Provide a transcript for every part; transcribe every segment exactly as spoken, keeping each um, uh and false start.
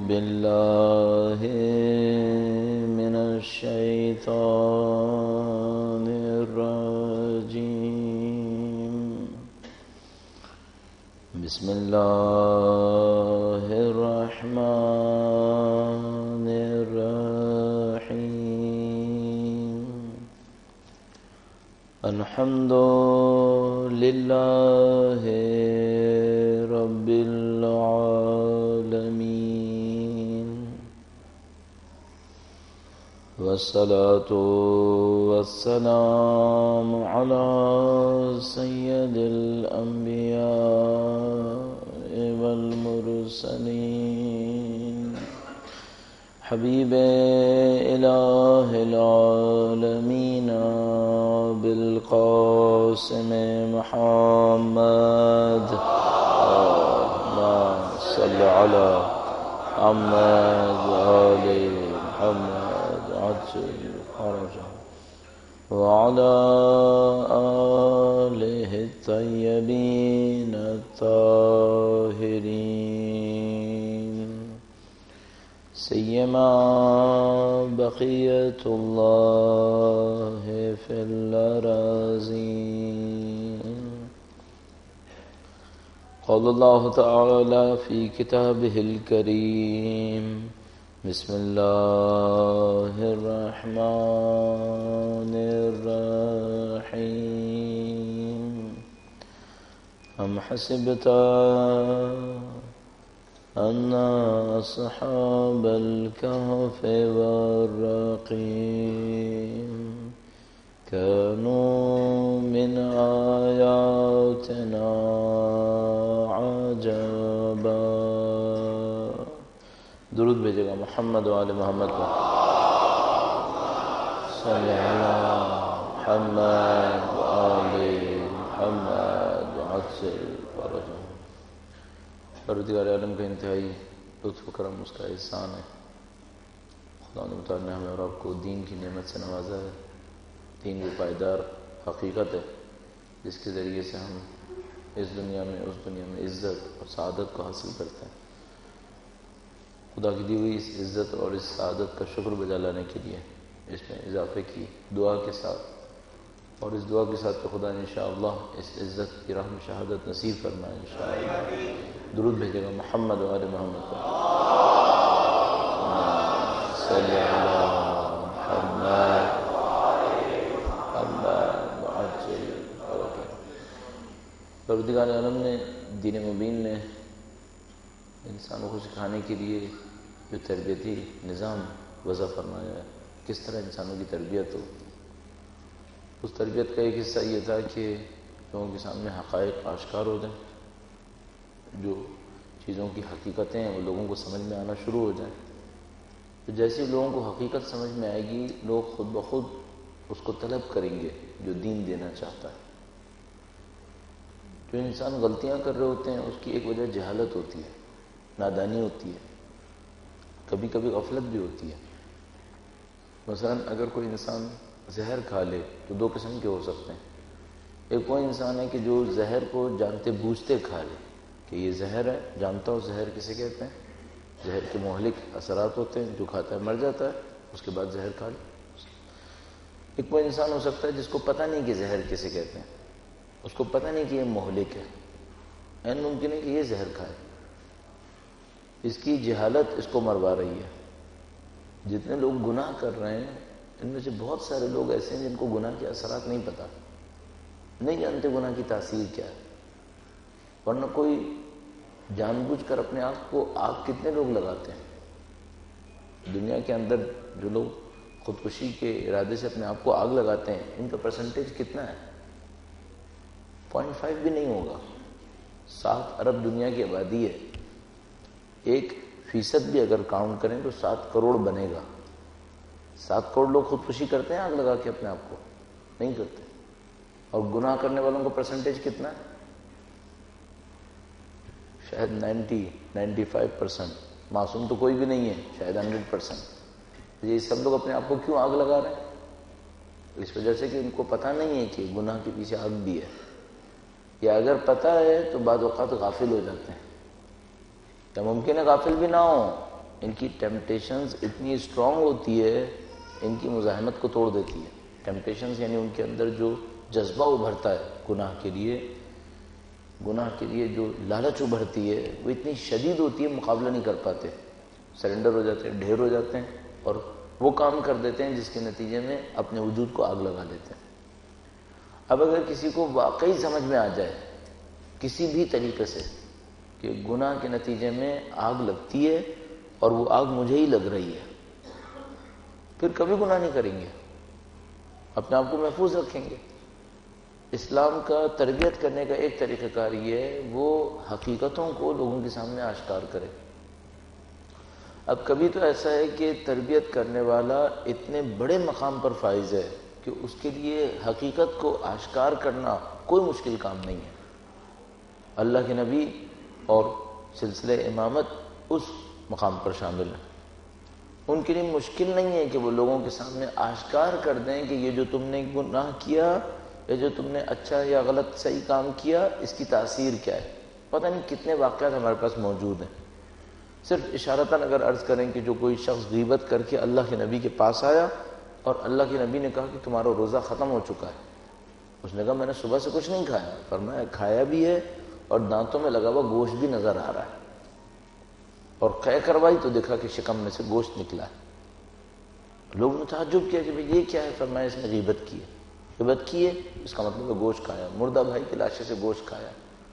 بالله من الشيطان الرجيم. بسم الله الرحمن الرحيم. الحمد لله رب العالمين، والصلاة والسلام على سيد الأنبياء والمرسلين، حبيب إله العالمين بالقاسم محمد. اللهم صل على محمد وآل محمد عجل فرجه وعلى آله الطيبين الطاهرين، سيما بقية الله في الأراضين. قال الله تعالى في كتابه الكريم: بسم الله الرحمن الرحيم. أم حسبت أن أصحاب الكهف والرقيم كانوا من آياتنا عجبا. درود بھیجے گا محمد و آل محمد کو. صلی علی محمد و آل محمد وعجل فرجہ. پروردگار عالم کا انتہائی لطف و کرم اس کا احسان ہے. خدا نے متعال نے ہمیں اور آپ کو دین کی نعمت سے نوازا ہے. دین وہ پائیدار حقیقت ہے جس کے ذریعے سے ہم اس دنیا میں اس دنیا میں عزت اور سعادت کو حاصل کرتے ہیں. خدا کی دی ہوئی اس عزت اور اس سعادت کا شکر بجا لانے کے لیے اس میں اضافے کی دعا کے ساتھ اور اس دعا کے ساتھ کہ خدا نے انشاءاللہ اس عزت کی راہ میں شہادت نصیب فرمائے انشاءاللہ. درود بھیجے گا محمد و آل محمد کو. صلی علی محمد پروردگار عالم نے دین مبین نے انسانوں کو سکھانے کے لیے جو تربیتی نظام وضع فرمایا ہے کس طرح انسانوں کی تربیت ہو. اس تربیت کا ایک حصہ یہ تھا کہ لوگوں کے سامنے حقائق آشکار ہو جائیں، جو چیزوں کی حقیقتیں ہیں وہ لوگوں کو سمجھ میں آنا شروع ہو جائیں. تو جیسے لوگوں کو حقیقت سمجھ میں آئے گی لوگ خود بخود اس کو طلب کریں گے جو دین دینا چاہتا ہے. جو انسان غلطیاں کر رہے ہوتے ہیں اس کی ایک وجہ جہالت ہوتی ہے، نادانی ہوتی ہے، کبھی کبھی غفلت بھی ہوتی ہے. مثلا اگر کوئی انسان زہر کھا لے تو دو قسم کے ہو سکتے ہیں. ایک وہ انسان ہے کہ جو زہر کو جانتے بوجھتے کھا لے کہ یہ زہر ہے، جانتا ہو زہر کسے کہتے ہیں، زہر کے مہلک اثرات ہوتے ہیں، جو کھاتا ہے مر جاتا ہے، اس کے بعد زہر کھا لے. ایک وہ انسان ہو سکتا ہے جس کو پتہ نہیں کہ زہر کسے کہتے ہیں، اس کو پتہ نہیں کہ یہ مہلک ہے، این ممکن ہے کہ یہ زہر کھائے. اس کی جہالت اس کو مروا رہی ہے. جتنے لوگ گناہ کر رہے ہیں ان میں سے بہت سارے لوگ ایسے ہیں جن کو گناہ کے اثرات نہیں پتہ، نہیں جانتے گناہ کی تاثیر کیا ہے. ورنہ کوئی جان بوجھ کر اپنے آپ کو آگ کتنے لوگ لگاتے ہیں. دنیا کے اندر جو لوگ خودکشی کے ارادے سے اپنے آپ کو آگ لگاتے ہیں ان کا پرسنٹیج کتنا ہے؟ پوائنٹ فائیو بھی نہیں ہوگا. سات ارب دنیا کی آبادی ہے، ایک فیصد بھی اگر کاؤنٹ کریں تو سات کروڑ بنے گا. سات کروڑ لوگ خودکشی کرتے ہیں آگ لگا کے اپنے آپ کو؟ نہیں کرتے. اور گناہ کرنے والوں کا پرسنٹیج کتنا ہے؟ شاید نائنٹی نائنٹی فائیو پرسینٹ. معصوم تو کوئی بھی نہیں ہے، شاید ہنڈریڈ پرسینٹ. یہ سب لوگ اپنے آپ کو کیوں آگ لگا رہے ہیں؟ اس وجہ سے کہ ان کو پتہ نہیں ہے کہ گناہ کے پیچھے آگ بھی ہے. یا اگر پتہ ہے تو بعض اوقات غافل ہو جاتے ہیں. کیا ممکن ہے غافل بھی نہ ہو؟ ان کی ٹیمپٹیشنز اتنی اسٹرانگ ہوتی ہے، ان کی مزاحمت کو توڑ دیتی ہے۔ ٹیمپٹیشنز یعنی ان کے اندر جو جذبہ ابھرتا ہے گناہ کے لیے، گناہ کے لیے جو لالچ ابھرتی ہے وہ اتنی شدید ہوتی ہے، مقابلہ نہیں کر پاتے، سرنڈر ہو جاتے ہیں، ڈھیر ہو جاتے ہیں، اور وہ کام کر دیتے ہیں جس کے نتیجے میں اپنے وجود کو آگ لگا لیتے ہیں۔ اب اگر کسی کو واقعی سمجھ میں آ جائے کسی بھی طریقے سے کہ گناہ کے نتیجے میں آگ لگتی ہے اور وہ آگ مجھے ہی لگ رہی ہے، پھر کبھی گناہ نہیں کریں گے، اپنے آپ کو محفوظ رکھیں گے۔ اسلام کا تربیت کرنے کا ایک طریقہ کار یہ ہے وہ حقیقتوں کو لوگوں کے سامنے آشکار کرے۔ اب کبھی تو ایسا ہے کہ تربیت کرنے والا اتنے بڑے مقام پر فائز ہے کہ اس کے لیے حقیقت کو آشکار کرنا کوئی مشکل کام نہیں ہے۔ اللہ کے نبی اور سلسلہ امامت اس مقام پر شامل ہیں، ان کے لیے مشکل نہیں ہے کہ وہ لوگوں کے سامنے آشکار کر دیں کہ یہ جو تم نے گناہ کیا، یہ جو تم نے اچھا یا غلط صحیح کام کیا، اس کی تاثیر کیا ہے۔ پتہ نہیں کتنے واقعات ہمارے پاس موجود ہیں۔ صرف اشارتاً اگر عرض کریں کہ جو کوئی شخص غیبت کر کے اللہ کے نبی کے پاس آیا اور اللہ کے نبی نے کہا کہ تمہارا روزہ ختم ہو چکا ہے، اس نے کہا میں نے صبح سے کچھ نہیں کھایا، فرمایا کھایا بھی ہے اور دانتوں میں لگا ہوا گوشت بھی نظر آ رہا ہے، اور قے کروائی تو دیکھا کہ شکم میں سے گوشت نکلا ہے۔ لوگوں نے تعجب کیا کہ بھئی یہ کیا ہے؟ فرمایا اس نے غیبت کی ہے۔ غیبت کی ہے اس کا مطلب ہے گوشت کھایا، مردہ بھائی کی لاشے سے گوشت کھایا۔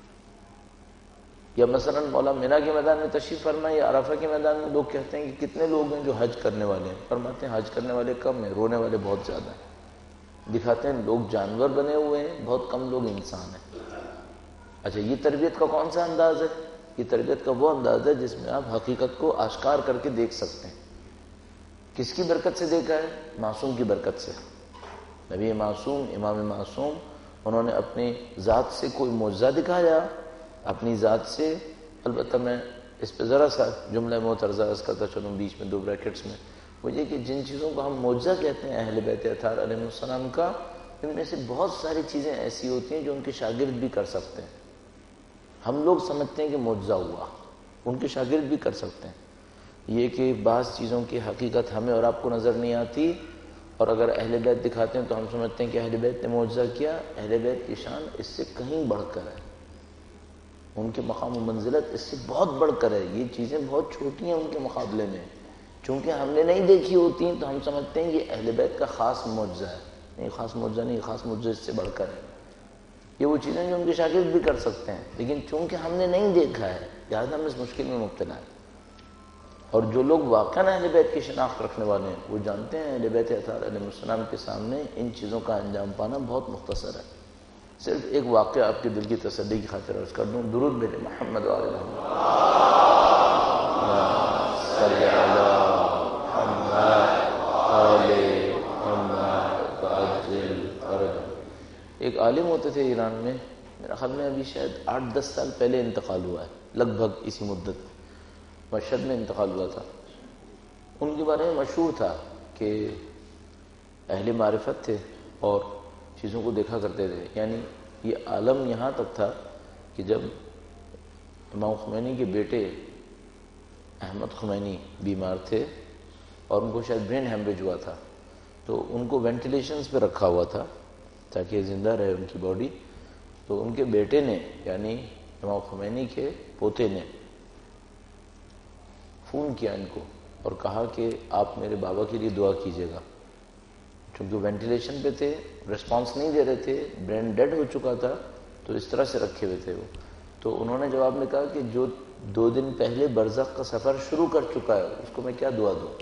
یا مثلا مولا مینا کے میدان میں تشریف فرمائے یا عرفہ کے میدان میں، لوگ کہتے ہیں کہ کتنے لوگ ہیں جو حج کرنے والے ہیں، فرماتے ہیں حج کرنے والے کم ہیں، رونے والے بہت زیادہ ہیں۔ دکھاتے ہیں لوگ جانور بنے ہوئے ہیں، بہت کم لوگ انسان ہیں۔ اچھا یہ تربیت کا کون سا انداز ہے؟ یہ تربیت کا وہ انداز ہے جس میں آپ حقیقت کو آشکار کر کے دیکھ سکتے ہیں۔ کس کی برکت سے دیکھا ہے؟ معصوم کی برکت سے۔ نبی معصوم، امام معصوم، انہوں نے اپنی ذات سے کوئی معجزہ دکھایا، اپنی ذات سے۔ البتہ میں اس پہ ذرا سا جملہ معترضہ عرض کرتا چلوں بیچ میں دو بریکٹس میں، وہ یہ کہ جن چیزوں کو ہم معجزہ کہتے ہیں اہل بیت اطہار علیہ السلام کا، ان میں سے بہت ساری چیزیں ایسی ہوتی ہیں جو ان کے شاگرد بھی کر سکتے ہیں۔ ہم لوگ سمجھتے ہیں کہ معجزہ ہوا، ان کے شاگرد بھی کر سکتے ہیں۔ یہ کہ بعض چیزوں کی حقیقت ہمیں اور آپ کو نظر نہیں آتی، اور اگر اہل بیت دکھاتے ہیں تو ہم سمجھتے ہیں کہ اہل بیت نے معجزہ کیا۔ اہل بیت کی شان اس سے کہیں بڑھ کر ہے، ان کے مقام و منزلت اس سے بہت بڑھ کر ہے۔ یہ چیزیں بہت چھوٹی ہیں ان کے مقابلے میں، چونکہ ہم نے نہیں دیکھی ہوتی ہیں تو ہم سمجھتے ہیں یہ اہل بیت کا خاص معجزہ ہے۔ نہیں، خاص معجزہ نہیں، خاص معجزہ اس سے بڑھ کر ہے۔ یہ وہ چیزیں جو ان کے شاگرد بھی کر سکتے ہیں، لیکن چونکہ ہم نے نہیں دیکھا ہے لہٰذا ہم اس مشکل میں مبتلا ہیں۔ اور جو لوگ واقعاً اہل بیت کی شناخت رکھنے والے ہیں وہ جانتے ہیں اہل بیت اطہار علیہ السلام کے سامنے ان چیزوں کا انجام پانا بہت مختصر ہے۔ صرف ایک واقعہ آپ کے دل کی تسلی کی خاطر عرض کر دوں، درود بھیجیں محمد و آل محمد صلی اللہ محمد آل محمد وعجل فرجهم۔ ایک عالم ہوتے تھے ایران میں، میرا خیال میں ابھی شاید آٹھ دس سال پہلے انتقال ہوا ہے، لگ بھگ اسی مدت مشہد میں انتقال ہوا تھا۔ ان کے بارے میں مشہور تھا کہ اہل معرفت تھے اور چیزوں کو دیکھا کرتے تھے۔ یعنی یہ عالم یہاں تک تھا کہ جب امام خمینی کے بیٹے احمد خمینی بیمار تھے اور ان کو شاید برین ہیمریج ہوا تھا، تو ان کو وینٹیلیشنز پہ رکھا ہوا تھا تاکہ زندہ رہے ان کی باڈی۔ تو ان کے بیٹے نے یعنی امام خمینی کے پوتے نے فون کیا ان کو اور کہا کہ آپ میرے بابا کے لیے دعا کیجیے گا، چونکہ وینٹیلیشن پہ تھے، ریسپانس نہیں دے رہے تھے، برین ڈیڈ ہو چکا تھا، تو اس طرح سے رکھے ہوئے تھے وہ۔ تو انہوں نے جواب میں کہا کہ جو دو دن پہلے برزخ کا سفر شروع کر چکا ہے اس کو میں کیا دعا دوں؟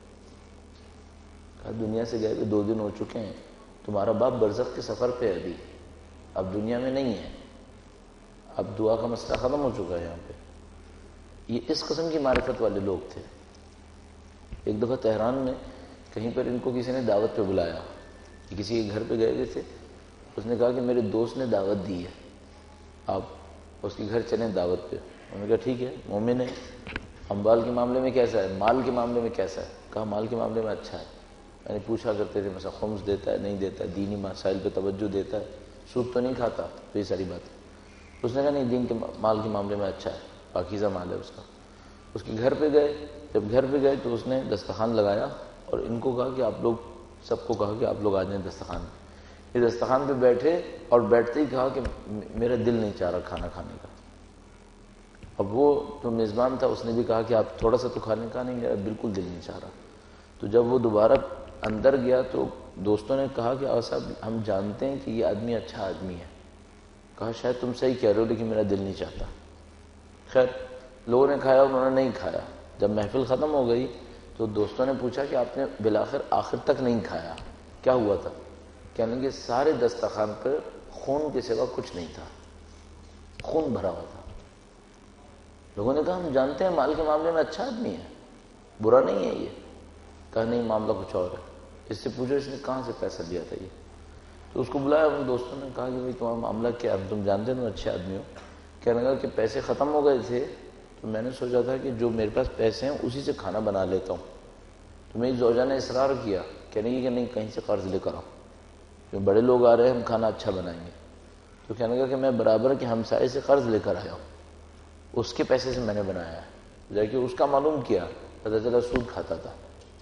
کہا دنیا سے گئے ہوئے دو دن ہو چکے ہیں، تمہارا باپ برزخ کے سفر پہ ابھی اب دنیا میں نہیں ہے، اب دعا کا مسئلہ ختم ہو چکا ہے یہاں پہ۔ یہ اس قسم کی معرفت والے لوگ تھے۔ ایک دفعہ تہران میں کہیں پر ان کو کسی نے دعوت پہ بلایا، کسی کے گھر پہ گئے ہوئے تھے، اس نے کہا کہ میرے دوست نے دعوت دی ہے، آپ اس کے گھر چلیں دعوت پہ۔ انہوں نے کہا ٹھیک ہے، مومن ہے، اموال کے معاملے میں کیسا ہے، مال کے معاملے میں کیسا ہے؟ کہا مال کے معاملے میں اچھا ہے۔ میں نے پوچھا کرتے تھے مثلا خمس دیتا ہے نہیں دیتا ہے، دینی مسائل پہ توجہ دیتا ہے، سود تو نہیں کھاتا، تو یہ ساری بات ہے۔ اس نے کہا نہیں دین کے مال کے معاملے میں اچھا ہے، پاکیزہ مال ہے اس کا۔ اس کے گھر پہ گئے. جب گھر پہ گئے تو اس نے دسترخوان لگایا اور ان کو کہا کہ آپ لوگ سب کو کہا کہ آپ لوگ آ جائیں دسترخوان. یہ دسترخوان پہ بیٹھے اور بیٹھتے ہی کہا کہ میرا دل نہیں چاہ رہا کھانا کھانے کا. اب وہ جو میزبان تھا اس نے بھی کہا کہ آپ تھوڑا سا تو کھانے کا. نہیں, میرا بالکل دل نہیں چاہ رہا. تو جب وہ دوبارہ اندر گیا تو دوستوں نے کہا کہ آقا صاحب ہم جانتے ہیں کہ یہ آدمی اچھا آدمی ہے. کہا شاید تم صحیح کہہ رہے ہو لیکن میرا دل نہیں چاہتا. خیر لوگوں نے کھایا, انہوں نے نہیں کھایا. جب محفل ختم ہو گئی تو دوستوں نے پوچھا کہ آپ نے بالآخر آخر تک نہیں کھایا, کیا ہوا تھا؟ کہنے لگے سارے دسترخوان پر خون کے سوا کچھ نہیں تھا, خون بھرا ہوا تھا. لوگوں نے کہا ہم جانتے ہیں مال کے معاملے میں اچھا آدمی ہے, برا نہیں ہے یہ. کہا نہیں معاملہ کچھ اور ہے. اس سے پوچھو اس نے کہاں سے پیسہ دیا تھا یہ. تو اس کو بلایا, ان دوستوں نے کہا کہ بھائی تمہارا معاملہ کیا ہے, تم جانتے تم اچھے آدمی ہو. کہنے لگا کہ پیسے ختم ہو گئے تھے تو میں نے سوچا تھا کہ جو میرے پاس پیسے ہیں اسی سے کھانا بنا لیتا ہوں. تو میری زوجہ نے اصرار کیا, کہنے لگی کہ نہیں کہیں سے قرض لے کر آؤ, جو بڑے لوگ آ رہے ہیں ہم کھانا اچھا بنائیں گے. تو کہنے لگا کہ میں برابر کے ہمسائے سے قرض لے کر آیا ہوں, اس کے پیسے سے میں نے بنایا ہے. جا کے اس کا معلوم کیا, پتہ چلا سود کھاتا تھا.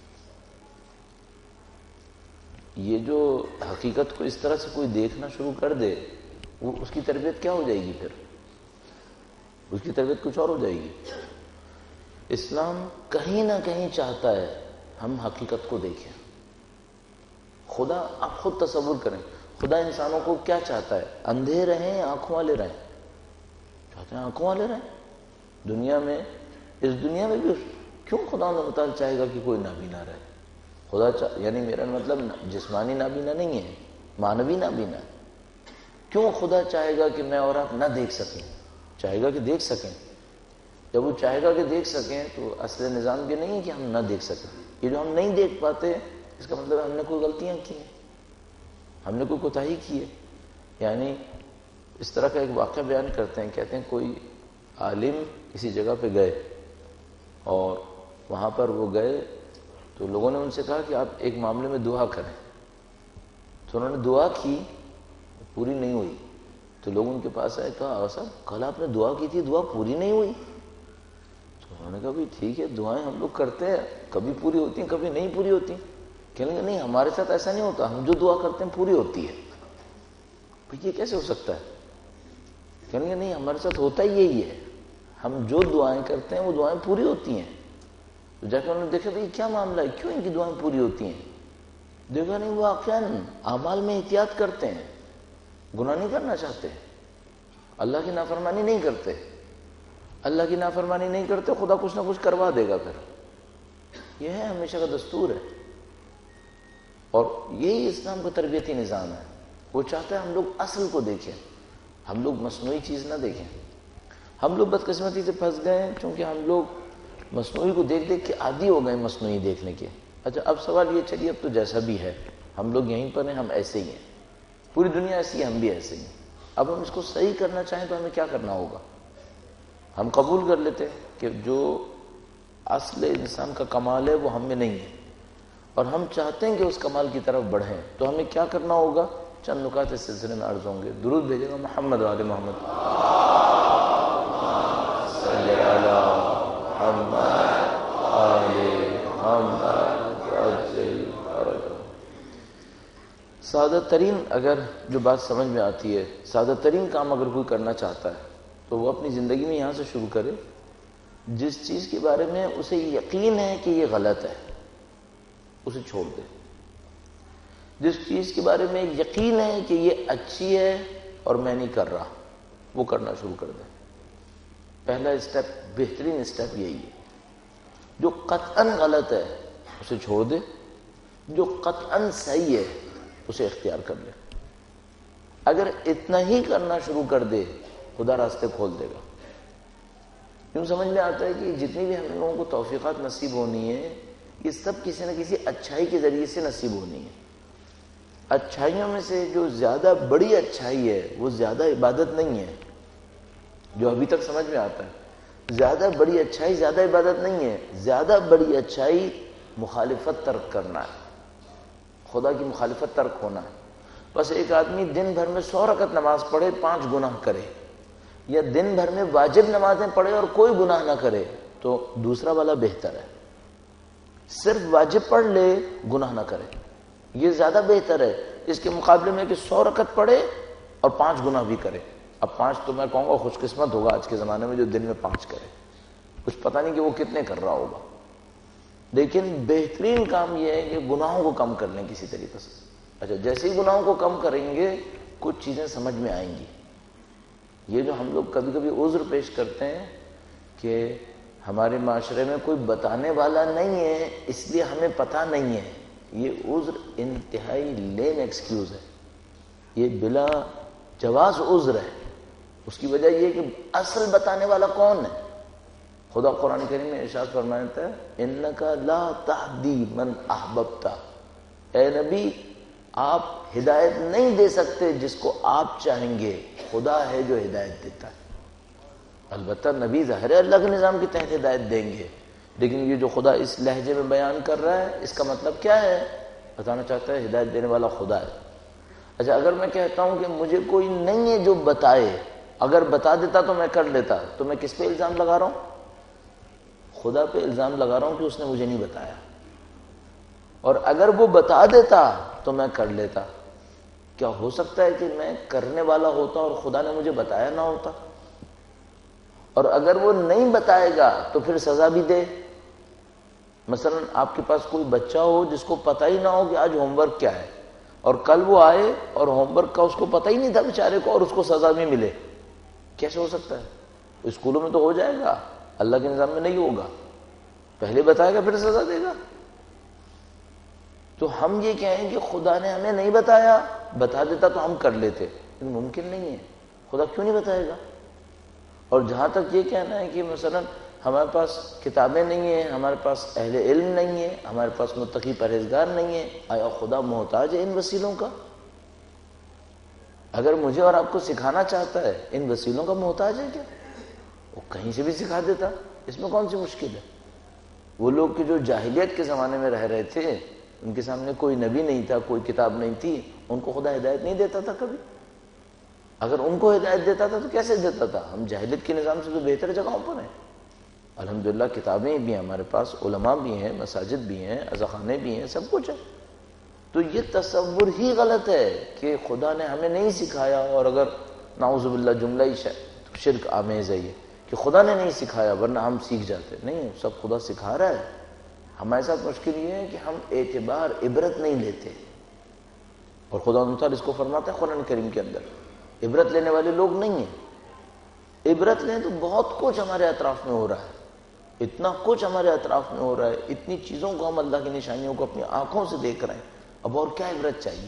یہ جو حقیقت کو اس طرح سے کوئی دیکھنا شروع کر دے, وہ اس کی تربیت کیا ہو جائے گی؟ پھر اس کی تربیت کچھ اور ہو جائے گی. اسلام کہیں نہ کہیں چاہتا ہے ہم حقیقت کو دیکھیں. خدا آپ خود تصور کریں, خدا انسانوں کو کیا چاہتا ہے؟ اندھے رہیں یا آنکھوں والے رہیں؟ چاہتے ہیں آنکھوں والے رہیں. دنیا میں, اس دنیا میں بھی کیوں خدا و تعالیٰ چاہے گا کہ کوئی نابینا رہے؟ خدا چاہ یعنی میرا مطلب جسمانی نابینا نہیں ہے, مانوی نابینا. کیوں خدا چاہے گا کہ میں اور آپ نہ دیکھ سکیں؟ چاہے گا کہ دیکھ سکیں. جب وہ چاہے گا کہ دیکھ سکیں تو اصل نظام یہ نہیں ہے کہ ہم نہ دیکھ سکیں. یہ جو ہم نہیں دیکھ پاتے اس کا مطلب ہم نے کوئی غلطیاں کی ہیں, ہم نے کوئی کوتاہی کی ہے. یعنی اس طرح کا ایک واقعہ بیان کرتے ہیں, کہتے ہیں کوئی عالم کسی جگہ پہ گئے اور وہاں پر وہ گئے تو لوگوں نے ان سے کہا کہ آپ ایک معاملے میں دعا کریں. تو انہوں نے دعا کی, پوری نہیں ہوئی. تو لوگ ان کے پاس آئے, کہا آقا صاحب کل آپ نے دعا کی تھی, دعا پوری نہیں ہوئی. تو انہوں نے کہا بھائی ٹھیک ہے, دعائیں ہم لوگ کرتے ہیں, کبھی پوری ہوتی ہیں کبھی نہیں پوری ہوتی. کہنے لگے نہیں ہمارے ساتھ ایسا نہیں ہوتا, ہم جو دعا کرتے ہیں پوری ہوتی ہے. بھائی یہ کیسے ہو سکتا ہے؟ کہنے لگے نہیں ہمارے ساتھ ہوتا ہی یہی ہے, ہم جو دعائیں کرتے ہیں وہ دعائیں پوری ہوتی ہیں. تو جا کے انہوں نے دیکھا بھائی کیا معاملہ ہے, کیوں ان کی دعائیں پوری ہوتی ہیں؟ دیکھا نہیں وہ واقعاً اعمال میں احتیاط کرتے ہیں, گناہ نہیں کرنا چاہتے, اللہ کی نافرمانی نہیں کرتے. اللہ کی نافرمانی نہیں کرتے, خدا کچھ نہ کچھ کروا دے گا. پھر یہ ہے ہمیشہ کا دستور ہے, اور یہی اسلام کا تربیتی نظام ہے. وہ چاہتا ہے ہم لوگ اصل کو دیکھیں, ہم لوگ مصنوعی چیز نہ دیکھیں. ہم لوگ بدقسمتی سے پھنس گئے ہیں چونکہ ہم لوگ مصنوعی کو دیکھ دیکھ کے عادی ہو گئے مصنوعی دیکھنے کے. اچھا اب سوال یہ, چلیے اب تو جیسا بھی ہے ہم لوگ یہیں پر ہیں, ہم ایسے ہی ہیں, پوری دنیا ایسی ہے, ہم بھی ایسے ہی ہیں. اب ہم اس کو صحیح کرنا چاہیں تو ہمیں کیا کرنا ہوگا؟ ہم قبول کر لیتے ہیں کہ جو اصل انسان کا کمال ہے وہ ہم میں نہیں ہے, اور ہم چاہتے ہیں کہ اس کمال کی طرف بڑھیں. تو ہمیں کیا کرنا ہوگا؟ چند نکات اس سلسلے میں عرض ہوں گے. درود بھیجے گا محمد آل محمد صلی علی محمد آل محمد. سادہ ترین اگر جو بات سمجھ میں آتی ہے, سادہ ترین کام اگر کوئی کرنا چاہتا ہے تو وہ اپنی زندگی میں یہاں سے شروع کرے. جس چیز کے بارے میں اسے یقین ہے کہ یہ غلط ہے اسے چھوڑ دے. جس چیز کے بارے میں یقین ہے کہ یہ اچھی ہے اور میں نہیں کر رہا, وہ کرنا شروع کر دے. پہلا اسٹیپ, بہترین اسٹیپ یہی ہے. جو قطعاً غلط ہے اسے چھوڑ دے, جو قطعاً صحیح ہے اسے اختیار کر لے. اگر اتنا ہی کرنا شروع کر دے خدا راستے کھول دے گا. یوں سمجھ میں آتا ہے کہ جتنی بھی ہم لوگوں کو توفیقات نصیب ہونی ہے یہ سب کسی نہ کسی اچھائی کے ذریعے سے نصیب ہونی ہے. اچھائیوں میں سے جو زیادہ بڑی اچھائی ہے وہ زیادہ عبادت نہیں ہے, جو ابھی تک سمجھ میں آتا ہے. زیادہ بڑی اچھائی زیادہ عبادت نہیں ہے, زیادہ بڑی اچھائی مخالفت ترک کرنا ہے, خدا کی مخالفت ترک ہونا ہے. بس ایک آدمی دن بھر میں سو رکعت نماز پڑھے, پانچ گناہ کرے, یا دن بھر میں واجب نمازیں پڑھے اور کوئی گناہ نہ کرے, تو دوسرا والا بہتر ہے. صرف واجب پڑھ لے گناہ نہ کرے، یہ زیادہ بہتر ہے اس کے مقابلے میں کہ سو رکعت پڑھے اور پانچ گناہ بھی کرے. اب پانچ تو میں کہوں گا خوش قسمت ہوگا آج کے زمانے میں جو دن میں پانچ کرے، کچھ پتہ نہیں کہ وہ کتنے کر رہا ہوگا. لیکن بہترین کام یہ ہے کہ گناہوں کو کم کر لیں کسی طریقے سے. اچھا جیسے ہی گناہوں کو کم کریں گے کچھ چیزیں سمجھ میں آئیں گی. یہ جو ہم لوگ کبھی کبھی عذر پیش کرتے ہیں کہ ہمارے معاشرے میں کوئی بتانے والا نہیں ہے اس لیے ہمیں پتہ نہیں ہے، یہ عذر انتہائی لیم ایکسکیوز ہے، یہ بلا جواز عذر ہے. اس کی وجہ یہ کہ اصل بتانے والا کون ہے؟ خدا قرآن کریم میں ارشاد فرماتا ہے انک لا تہدی من احببت، اے نبی آپ ہدایت نہیں دے سکتے جس کو آپ چاہیں گے، خدا ہے جو ہدایت دیتا ہے. البتہ نبی ظاہر ہے اللہ کے نظام کے تحت ہدایت دیں گے، لیکن یہ جو خدا اس لہجے میں بیان کر رہا ہے اس کا مطلب کیا ہے؟ بتانا چاہتا ہے ہدایت دینے والا خدا ہے. اچھا اگر میں کہتا ہوں کہ مجھے کوئی نہیں ہے جو بتائے، اگر بتا دیتا تو میں کر لیتا، تو میں کس پہ الزام لگا رہا ہوں؟ خدا پہ الزام لگا رہا ہوں کہ اس نے مجھے نہیں بتایا. اور اگر وہ بتا دیتا تو میں کر لیتا. کیا ہو سکتا ہے کہ میں کرنے والا ہوتا اور خدا نے مجھے بتایا نہ ہوتا؟ اور اگر وہ نہیں بتائے گا تو پھر سزا بھی دے. مثلا آپ کے پاس کوئی بچہ ہو جس کو پتہ ہی نہ ہو کہ آج ہوم ورک کیا ہے، اور کل وہ آئے اور ہوم ورک کا اس کو پتہ ہی نہیں تھا بیچارے کو، اور اس کو سزا بھی ملے، کیسے ہو سکتا ہے؟ اسکولوں میں تو ہو جائے گا، اللہ کے نظام میں نہیں ہوگا. پہلے بتائے گا پھر سزا دے گا. تو ہم یہ کہیں کہ خدا نے ہمیں نہیں بتایا، بتا دیتا تو ہم کر لیتے، لیکن ممکن نہیں ہے. خدا کیوں نہیں بتائے گا؟ اور جہاں تک یہ کہنا ہے کہ مثلا ہمارے پاس کتابیں نہیں ہیں، ہمارے پاس اہل علم نہیں ہے، ہمارے پاس متقی پرہیزگار نہیں ہے، آیا خدا محتاج ہے ان وسیلوں کا؟ اگر مجھے اور آپ کو سکھانا چاہتا ہے ان وسیلوں کا محتاج ہے کیا؟ وہ کہیں سے بھی سکھا دیتا، اس میں کون سی مشکل ہے؟ وہ لوگ کہ جو جاہلیت کے زمانے میں رہ رہے تھے، ان کے سامنے کوئی نبی نہیں تھا، کوئی کتاب نہیں تھی، ان کو خدا ہدایت نہیں دیتا تھا کبھی؟ اگر ان کو ہدایت دیتا تھا تو کیسے دیتا تھا؟ ہم جاہلیت کے نظام سے تو بہتر جگہوں پر ہیں. الحمدللہ کتابیں بھی ہیں ہمارے پاس، علماء بھی ہیں، مساجد بھی ہیں، عزاخانے بھی ہیں، سب کچھ ہے. تو یہ تصور ہی غلط ہے کہ خدا نے ہمیں نہیں سکھایا. اور اگر نعوذ باللہ جملہ ہی شرک آمیز ہے یہ کہ خدا نے نہیں سکھایا ورنہ ہم سیکھ جاتے. نہیں، سب خدا سکھا رہا ہے. ہمارے ساتھ مشکل یہ ہے کہ ہم اعتبار عبرت نہیں لیتے. اور خدا تعالیٰ اس کو فرماتا ہے قرآن کریم کے اندر، عبرت لینے والے لوگ نہیں ہیں. عبرت لیں تو بہت کچھ ہمارے اطراف میں ہو رہا ہے، اتنا کچھ ہمارے اطراف میں ہو رہا ہے، اتنی چیزوں کو ہم اللہ کی نشانیوں کو اپنی آنکھوں سے دیکھ رہے ہیں. اب اور کیا عبرت چاہیے؟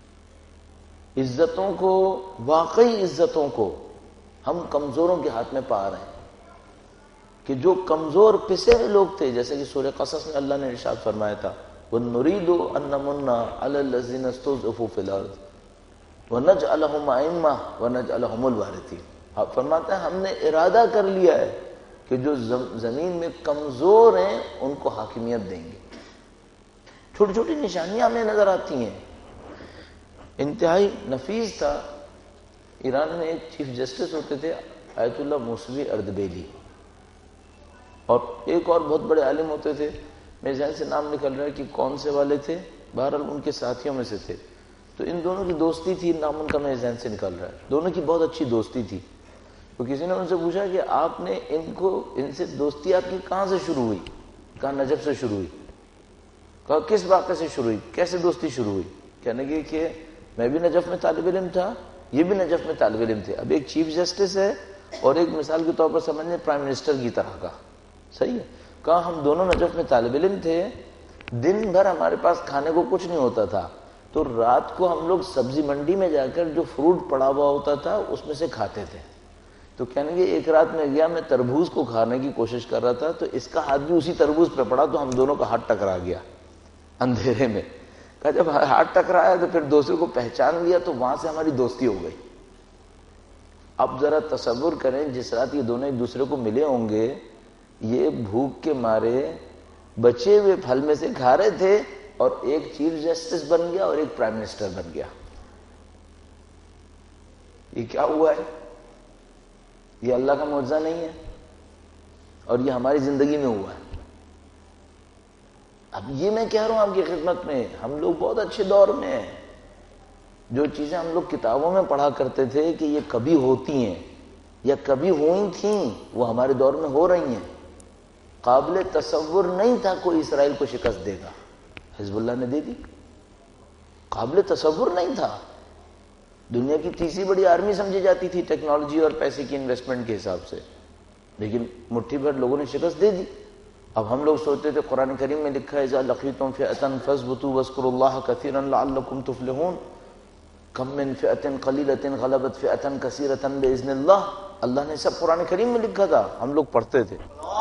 عزتوں کو، واقعی عزتوں کو ہم کمزوروں کے ہاتھ میں پا رہے ہیں. کہ جو کمزور پسے ہوئے لوگ تھے، جیسے کہ سورہ قصص میں اللہ نے ارشاد فرمایا تھا وَنُرِيدُ أَن نَّمُنَّ عَلَى الَّذِينَ اسْتُضْعِفُوا فِي الْأَرْضِ وَنَجْعَلَهُمْ أَئِمَّةً وَنَجْعَلَهُمُ الْوَارِثِينَ. آپ فرماتے ہیں ہم نے ارادہ کر لیا ہے کہ جو زمین میں کمزور ہیں ان کو حاکمیت دیں گے. چھوٹی چھوٹی نشانیاں ہمیں نظر آتی ہیں. انتہائی نفیس تھا. ایران میں ایک چیف جسٹس ہوتے تھے آیت اللہ موسوی اردبیلی، اور ایک اور بہت بڑے عالم ہوتے تھے، میرے ذہن سے نام نکل رہا ہے کہ کون سے والے تھے، بہرحال ان کے ساتھیوں میں سے تھے. تو ان دونوں کی دوستی تھی، نام ان کا میرے ذہن سے نکل رہا ہے. دونوں کی بہت اچھی دوستی تھی. تو کسی نے ان سے پوچھا کہ آپ نے ان کو، ان سے دوستی آپ کی کہاں سے شروع ہوئی؟ کہا نجف سے شروع ہوئی. کہا کس واقعے سے شروع ہوئی، کیسے دوستی شروع ہوئی؟ کہنے لگے کہ میں بھی نجف میں طالب علم تھا، یہ بھی نجف میں طالب علم تھے. اب ایک چیف جسٹس ہے اور ایک مثال کے طور پر سمجھیں پرائم منسٹر کی طرح کا، صحیح ہے. کہا ہم دونوں نجف میں طالب علم تھے، دن بھر ہمارے پاس کھانے کو کچھ نہیں ہوتا تھا، تو رات کو ہم لوگ سبزی منڈی میں جا کر جو فروٹ پڑا ہوا ہوتا تھا اس میں سے کھاتے تھے. تو کہنے لگے ایک رات میں گیا، میں تربوز کو کھانے کی کوشش کر رہا تھا تو اس کا ہاتھ بھی اسی تربوز پہ پڑا، تو ہم دونوں کا ہاتھ ٹکرا گیا اندھیرے میں. کہا جب ہاتھ ٹکرایا تو پھر دوسرے کو پہچان لیا تو وہاں سے ہماری دوستی ہو گئی. اب ذرا تصور کریں جس رات یہ دونوں ایک دوسرے کو ملے ہوں گے، یہ بھوک کے مارے بچے ہوئے پھل میں سے کھا رہے تھے، اور ایک چیف جسٹس بن گیا اور ایک پرائم منسٹر بن گیا. یہ کیا ہوا ہے؟ یہ اللہ کا معجزہ نہیں ہے؟ اور یہ ہماری زندگی میں ہوا ہے. اب یہ میں کہہ رہا ہوں آپ کی خدمت میں، ہم لوگ بہت اچھے دور میں ہیں. جو چیزیں ہم لوگ کتابوں میں پڑھا کرتے تھے کہ یہ کبھی ہوتی ہیں یا کبھی ہوئی تھیں، وہ ہمارے دور میں ہو رہی ہیں. قابل تصور نہیں تھا کوئی اسرائیل کو شکست دے گا، حزب اللہ نے دے دی. قابل تصور نہیں تھا. دنیا کی تیسری بڑی آرمی سمجھی جاتی تھی ٹیکنالوجی اور پیسے کی انویسٹمنٹ کے حساب سے، لیکن مٹھی بھر لوگوں نے شکست دے دی. اب ہم لوگ سوچتے تھے قرآن کریم میں لکھا ہے اذا لقیتم فئۃ فاثبتوا واذکروا اللہ کثیرا لعلکم تفلحون. کم من فئۃ قلیلۃ غلبت فئۃ کثیرۃ باذن اللہ. اللہ نے سب قرآن کریم میں لکھا تھا، ہم لوگ پڑھتے تھے.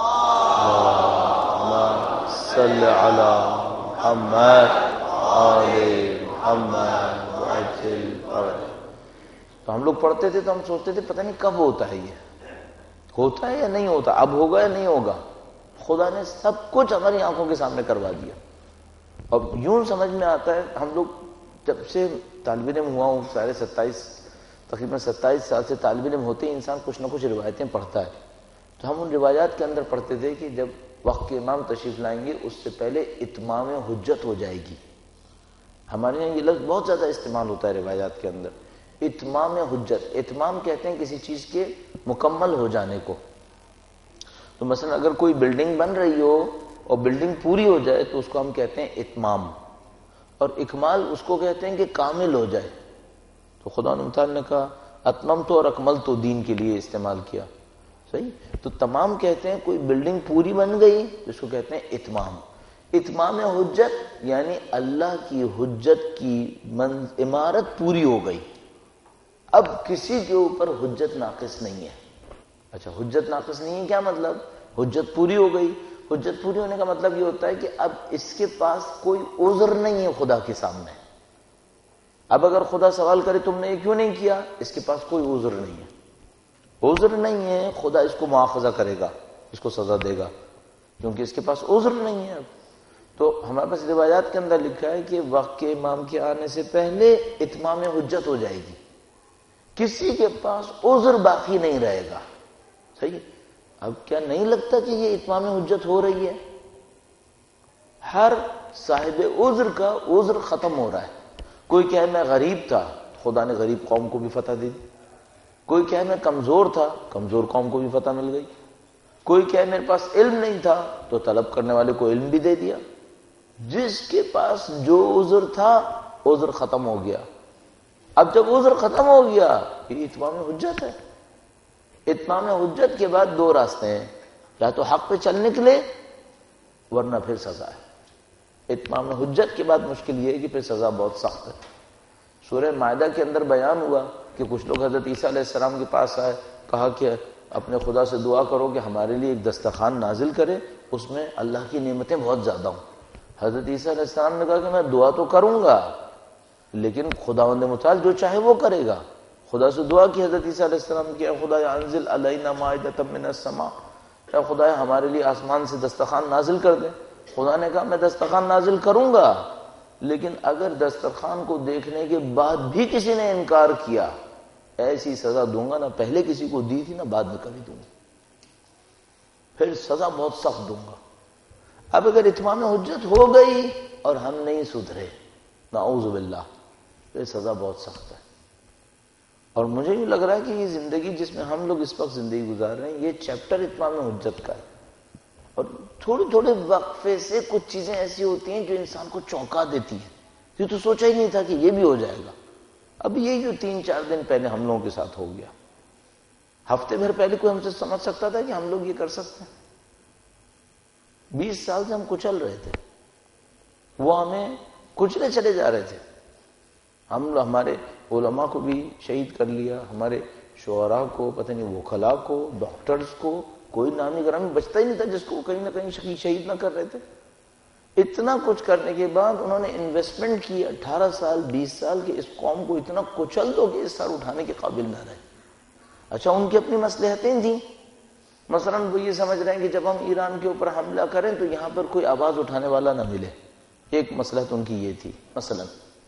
اللہم صل علی محمد آل محمد وعجل فرجہ. تو ہم لوگ پڑھتے تھے تو ہم سوچتے تھے پتہ نہیں کب ہوتا ہے، یہ ہوتا ہے یا نہیں ہوتا، اب ہوگا یا نہیں ہوگا. خدا نے سب کچھ ہماری آنکھوں کے سامنے کروا دیا. اب یوں سمجھ میں آتا ہے، ہم لوگ جب سے طالب علم ہوا ہوں، سارے ستائیس تقریباً ستائیس سال سے طالب علم ہوتے ہی انسان کچھ نہ کچھ روایتیں پڑھتا ہے. تو ہم ان روایات کے اندر پڑھتے تھے کہ جب وقت کے امام تشریف لائیں گے اس سے پہلے اتمام حجت ہو جائے گی. ہمارے یہاں یہ لفظ بہت زیادہ استعمال ہوتا ہے روایات کے اندر، اتمام حجت. اتمام کہتے ہیں کسی چیز کے مکمل ہو جانے کو. تو مثلا اگر کوئی بلڈنگ بن رہی ہو اور بلڈنگ پوری ہو جائے تو اس کو ہم کہتے ہیں اتمام، اور اکمال اس کو کہتے ہیں کہ کامل ہو جائے. تو خدا تعالیٰ نے کہا اتممت اور اکملت دین کے لیے استعمال کیا. صحیح. تو تمام کہتے ہیں کوئی بلڈنگ پوری بن گئی جس کو کہتے ہیں اتمام. اتمام حجت یعنی اللہ کی حجت کی عمارت پوری ہو گئی، اب کسی کے اوپر حجت ناقص نہیں ہے. اچھا حجت ناقص نہیں ہے کیا مطلب؟ حجت پوری ہو گئی. حجت پوری ہونے کا مطلب یہ ہوتا ہے کہ اب اس کے پاس کوئی عذر نہیں ہے خدا کے سامنے. اب اگر خدا سوال کرے تم نے یہ کیوں نہیں کیا، اس کے پاس کوئی عذر نہیں ہے. عذر نہیں ہے، خدا اس کو مواخذہ کرے گا، اس کو سزا دے گا، کیونکہ اس کے پاس عذر نہیں ہے. اب تو ہمارے پاس روایات کے اندر لکھا ہے کہ وقت کے امام کے آنے سے پہلے اتمام حجت ہو جائے گی، کسی کے پاس عذر باقی نہیں رہے گا. صحیح. اب کیا نہیں لگتا کہ یہ اتمام حجت ہو رہی ہے؟ ہر صاحب عذر کا عذر ختم ہو رہا ہے. کوئی کہے میں غریب تھا، خدا نے غریب قوم کو بھی فتح دے دی. کوئی کہے میں کمزور تھا، کمزور قوم کو بھی فتح مل گئی. کوئی کہے میرے پاس علم نہیں تھا تو طلب کرنے والے کو علم بھی دے دیا. جس کے پاس جو عذر تھا عذر ختم ہو گیا. اب جب عذر ختم ہو گیا یہ اتمام حجت ہے. اتمام حجت کے بعد دو راستے ہیں، یا تو حق پہ چل نکلے ورنہ پھر سزا ہے. اتمام حجت کے بعد مشکل یہ ہے کہ پھر سزا بہت سخت ہے. سورہ مائدہ کے اندر بیان ہوا کہ کچھ لوگ حضرت عیسیٰ علیہ السلام کے پاس آئے، کہا کہ اپنے خدا سے دعا کرو کہ ہمارے لیے ایک دسترخوان نازل کرے، اس میں اللہ کی نعمتیں بہت زیادہ ہوں. حضرت عیسیٰ علیہ السلام نے کہا کہ میں دعا تو کروں گا لیکن خداوند متعال جو چاہے وہ کرے گا. خدا سے دعا کی حضرت عیسیٰ علیہ السلام کی، خدا انزل علینا مائدۃ من السماء، اے خدا ہمارے لیے آسمان سے دسترخوان نازل کر دے. خدا نے کہا میں دسترخوان نازل کروں گا، لیکن اگر دسترخوان کو دیکھنے کے بعد بھی کسی نے انکار کیا ایسی سزا دوں گا، نہ پہلے کسی کو دی تھی نہ بعد میں کبھی دوں گا. پھر سزا بہت سخت دوں گا. اب اگر اتمام حجت ہو گئی اور ہم نہیں سدھرے نعوذ باللہ، پھر سزا بہت سخت ہے. اور مجھے یہ لگ رہا ہے کہ یہ زندگی جس میں ہم لوگ اس وقت زندگی گزار رہے ہیں یہ چیپٹر اتمام حجت کا ہے. اور تھوڑے تھوڑے وقفے سے کچھ چیزیں ایسی ہوتی ہیں جو انسان کو چونکا دیتی ہیں. یہ تو سوچا ہی نہیں تھا کہ یہ بھی ہو جائے گا. اب یہ جو تین چار دن پہلے ہم لوگوں کے ساتھ ہو گیا، ہفتے بھر پہلے کوئی ہم سے سمجھ سکتا تھا کہ ہم لوگ یہ کر سکتے ہیں؟ بیس سال سے ہم کچل رہے تھے، وہ ہمیں کچلے چلے جا رہے تھے. ہم ہمارے علماء کو بھی شہید کر لیا، ہمارے شعراء کو، پتہ نہیں وکلاء کو، ڈاکٹرز کو، کوئی نامی گرامی بچتا ہی نہیں تھا جس کو کہیں نہ کہیں شہید نہ کر رہے تھے. اتنا کچھ کرنے کے بعد انہوں نے انویسٹمنٹ کی اٹھارہ سال بیس سال کے، اس قوم کو اتنا کچل دو کہ اس سر اٹھانے کے قابل نہ رہے. اچھا ان کی اپنی مصلحتیں تھیں. مثلا وہ یہ سمجھ رہے ہیں کہ جب ہم ایران کے اوپر حملہ کریں تو یہاں پر کوئی آواز اٹھانے والا نہ ملے. ایک مصلحت ان کی یہ تھی. مثلا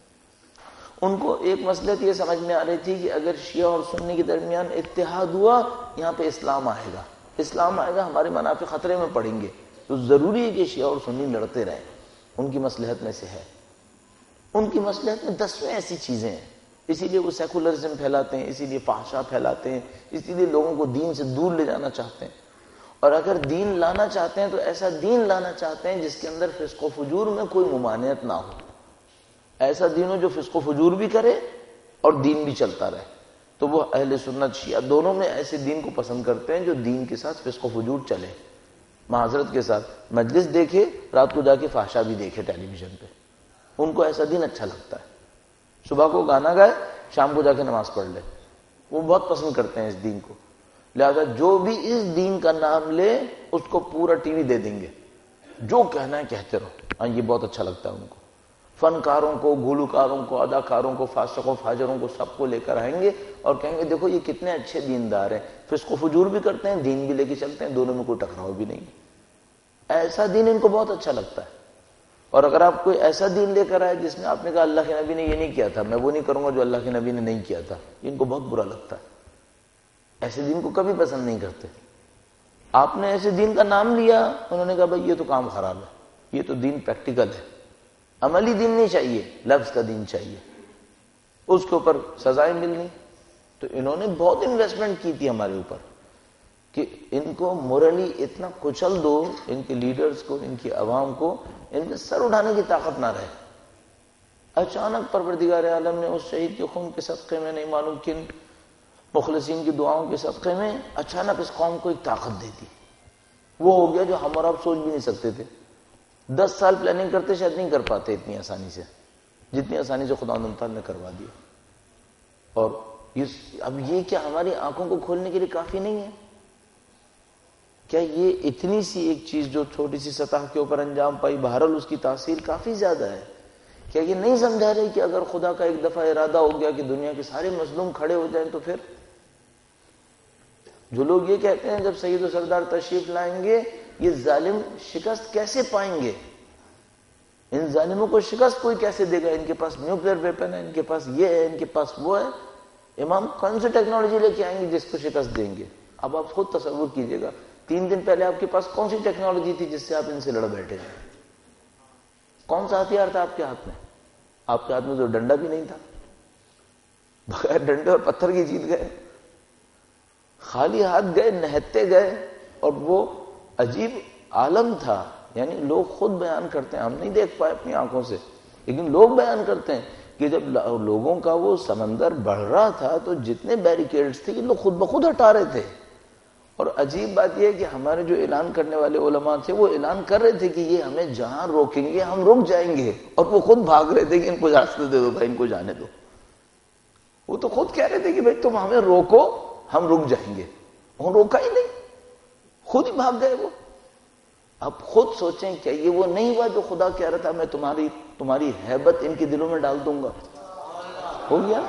ان کو ایک مصلحت یہ سمجھ میں آ رہی تھی کہ اگر شیعہ اور سنی کے درمیان اتحاد ہوا یہاں پہ اسلام آئے گا. اسلام آئے گا ہمارے منافع خطرے میں پڑیں گے، تو ضروری ہے کہ شیعہ اور سنی لڑتے رہیں، ان کی مصلحت میں سے ہے، ان کی مصلحت میں دسویں ایسی چیزیں ہیں، اسی لیے وہ سیکولرزم پھیلاتے ہیں، اسی لیے فحشا پھیلاتے ہیں، اسی لیے لوگوں کو دین سے دور لے جانا چاہتے ہیں، اور اگر دین لانا چاہتے ہیں تو ایسا دین لانا چاہتے ہیں جس کے اندر فسق و فجور میں کوئی ممانعت نہ ہو، ایسا دین ہو جو فسق و فجور بھی کرے اور دین بھی چلتا رہے۔ تو وہ اہل سنت شیعہ دونوں میں ایسے دین کو پسند کرتے ہیں جو دین کے ساتھ فسق و فجور چلے، معذرت کے ساتھ مجلس دیکھے، رات کو جا کے فحشا بھی دیکھے ٹیلی ویژن پہ، ان کو ایسا دین اچھا لگتا ہے، صبح کو گانا گائے، شام کو جا کے نماز پڑھ لے، وہ بہت پسند کرتے ہیں اس دین کو۔ لہذا جو بھی اس دین کا نام لے اس کو پورا ٹی وی دے دیں گے، جو کہنا ہے کہتے رہو، ہاں یہ بہت اچھا لگتا ہے ان کو، فنکاروں کو، گلوکاروں کو، اداکاروں کو، فاسقوں فاجروں کو، سب کو لے کر آئیں گے اور کہیں گے دیکھو یہ کتنے اچھے دیندار ہیں، فسق و فجور بھی کرتے ہیں، دین بھی لے کے چلتے ہیں، دونوں میں کوئی ٹکراؤ بھی نہیں۔ ایسا دین ان کو بہت اچھا لگتا ہے۔ اور اگر آپ کوئی ایسا دین لے کر آئے جس میں آپ نے کہا اللہ کے نبی نے یہ نہیں کیا تھا، میں وہ نہیں کروں گا جو اللہ کے نبی نے نہیں کیا تھا، ان کو بہت برا لگتا ہے، ایسے دین کو کبھی پسند نہیں کرتے۔ آپ نے ایسے دین کا نام لیا، انہوں نے کہا بھائی یہ تو کام خراب ہے، یہ تو دین پریکٹیکل ہے، عملی دین نہیں چاہیے، لفظ کا دین چاہیے، اس کے اوپر سزائیں ملنی۔ تو انہوں نے بہت انویسٹمنٹ کی تھی ہمارے اوپر کہ ان کو مورلی اتنا کچل دو، ان کے لیڈرز کو، ان کی عوام کو، ان میں سر اٹھانے کی طاقت نہ رہے۔ اچانک پروردگار عالم نے اس شہید کے خون کے صدقے میں، نہیں معلوم کن مخلصین کی دعاؤں کے صدقے میں، اچانک اس قوم کو ایک طاقت دے دی، وہ ہو گیا جو ہم اور آپ سوچ بھی نہیں سکتے تھے۔ دس سال پلاننگ کرتے شاید نہیں کر پاتے اتنی آسانی سے، جتنی آسانی سے خدا تعالیٰ نے کروا دیا۔ اور اب یہ کیا ہماری آنکھوں کو کھولنے کے لیے کافی نہیں ہے؟ کیا یہ اتنی سی ایک چیز جو چھوٹی سی سطح کے اوپر انجام پائی، بہرحال اس کی تاثیر کافی زیادہ ہے؟ کیا یہ نہیں سمجھا رہے کہ اگر خدا کا ایک دفعہ ارادہ ہو گیا کہ دنیا کے سارے مظلوم کھڑے ہو جائیں تو پھر جو لوگ یہ کہتے ہیں جب سید و سردار تشریف لائیں گے یہ ظالم شکست کیسے پائیں گے، ان ظالموں کو شکست کوئی کیسے دے گا، ان کے پاس نیوکلیر ویپن ہے، ان کے پاس یہ ہے، ان کے پاس وہ ہے، امام کون سی ٹیکنالوجی لے کے آئیں گے جس کو شکست دیں گے؟ اب آپ خود تصور کیجئے گا، تین دن پہلے آپ کے پاس کون سی ٹیکنالوجی تھی جس سے آپ ان سے لڑ بیٹھے تھے؟ کون سا ہتھیار تھا آپ کے ہاتھ میں؟ آپ کے ہاتھ میں تو ڈنڈا بھی نہیں تھا، بغیر ڈنڈے اور پتھر کی جیت گئے، خالی ہاتھ گئے، نہتے گئے، اور وہ عجیب عالم تھا۔ یعنی لوگ خود بیان کرتے ہیں، ہم نہیں دیکھ پائے اپنی آنکھوں سے، لیکن لوگ بیان کرتے ہیں کہ جب لوگوں کا وہ سمندر بڑھ رہا تھا تو جتنے بیریکیڈز تھے یہ لوگ خود بخود ہٹا رہے تھے۔ اور عجیب بات یہ ہے کہ ہمارے جو اعلان کرنے والے علماء تھے وہ اعلان کر رہے تھے کہ یہ ہمیں جہاں روکیں گے ہم رک جائیں گے، اور وہ خود بھاگ رہے تھے کہ ان کو اجازت دے دو بھائی، ان کو جانے دو۔ وہ تو خود کہہ رہے تھے کہ بھائی تم ہمیں روکو ہم رک جائیں گے، وہ روکا ہی نہیں، خود ہی بھاگ گئے وہ۔ اب خود سوچیں کیا یہ وہ نہیں ہوا جو خدا کہہ رہا تھا میں تمہاری تمہاری ہیبت ان کے دلوں میں ڈال دوں گا؟ ہو گیا۔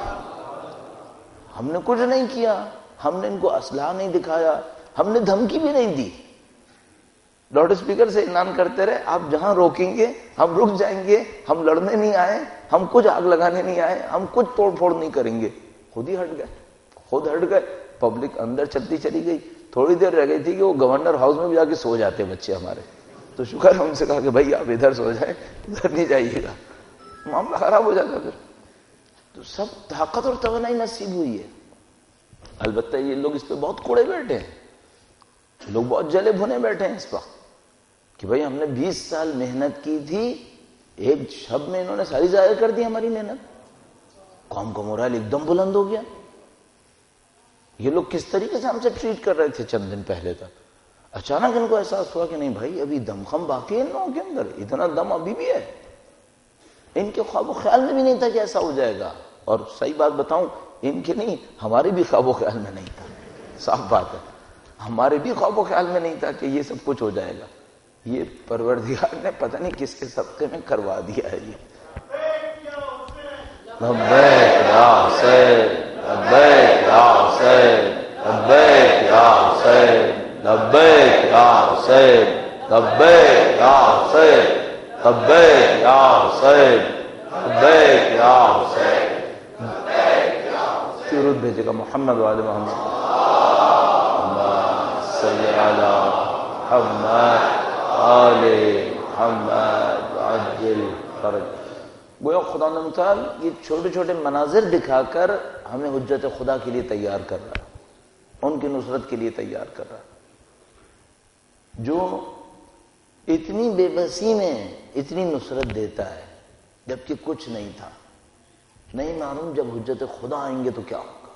ہم نے کچھ نہیں کیا، ہم نے ان کو اسلحہ نہیں دکھایا، ہم نے دھمکی بھی نہیں دی، لاؤڈ اسپیکر سے اعلان کرتے رہے آپ جہاں روکیں گے ہم رک جائیں گے، ہم لڑنے نہیں آئے، ہم کچھ آگ لگانے نہیں آئے، ہم کچھ توڑ پھوڑ نہیں کریں گے۔ خود ہی ہٹ گئے، خود ہٹ گئے، پبلک اندر چلتی چلی گئی۔ تھوڑی دیر رہ گئی تھی کہ وہ گورنر ہاؤس میں بھی جا کے سو جاتے بچے ہمارے، تو شکر ہے ان سے کہا کہ بھائی آپ ادھر سو جائیں، ادھر نہیں جائیے گا، معاملہ خراب ہو جاتا پھر۔ تو سب طاقت اور توانائی نصیب ہوئی ہے۔ البتہ یہ لوگ اس پہ بہت کوڑے بیٹھے ہیں، لوگ بہت جلے بھنے بیٹھے ہیں اس وقت کہ بھائی ہم نے بیس سال محنت کی تھی، ایک شب میں انہوں نے ساری ضائع کر دی ہماری محنت، قوم کا مورال ایک دم بلند ہو گیا۔ یہ لوگ کس طریقے سے ہم سے ٹریٹ کر رہے تھے چند دن پہلے تک، اچانک ان کو احساس ہوا کہ نہیں بھائی ابھی دم خم باقی ہے ان لوگوں کے اندر، اتنا دم ابھی بھی ہے۔ ان کے خواب و خیال میں بھی نہیں تھا کہ ایسا ہو جائے گا، اور صحیح بات بتاؤں ان کے نہیں ہمارے بھی خواب و خیال میں نہیں تھا، صاف بات ہے، ہمارے بھی خواب و خیال میں نہیں تھا کہ یہ سب کچھ ہو جائے گا۔ یہ پروردگار نے پتہ نہیں کس کے صدقے میں کروا دیا ہے۔ یہ لبیک یا حسین، لبیک یا حسین، لبیک یا حسین، لبیک یا حسین، لبیک یا حسین، لبیک یا حسین، لبیک یا حسین۔ درود بھیجے گا محمد وعلی محمد۔ صل علی محمد آل محمد عجل فرج. گویا خدا متعال یہ چھوٹے چھوٹے مناظر دکھا کر ہمیں حجت خدا کے لیے تیار کر رہا ہے، ان کی نصرت کے لیے تیار کر رہا ہے. جو اتنی بے بسی میں اتنی نصرت دیتا ہے جبکہ کچھ نہیں تھا، نہیں معلوم جب حجت خدا آئیں گے تو کیا ہوگا.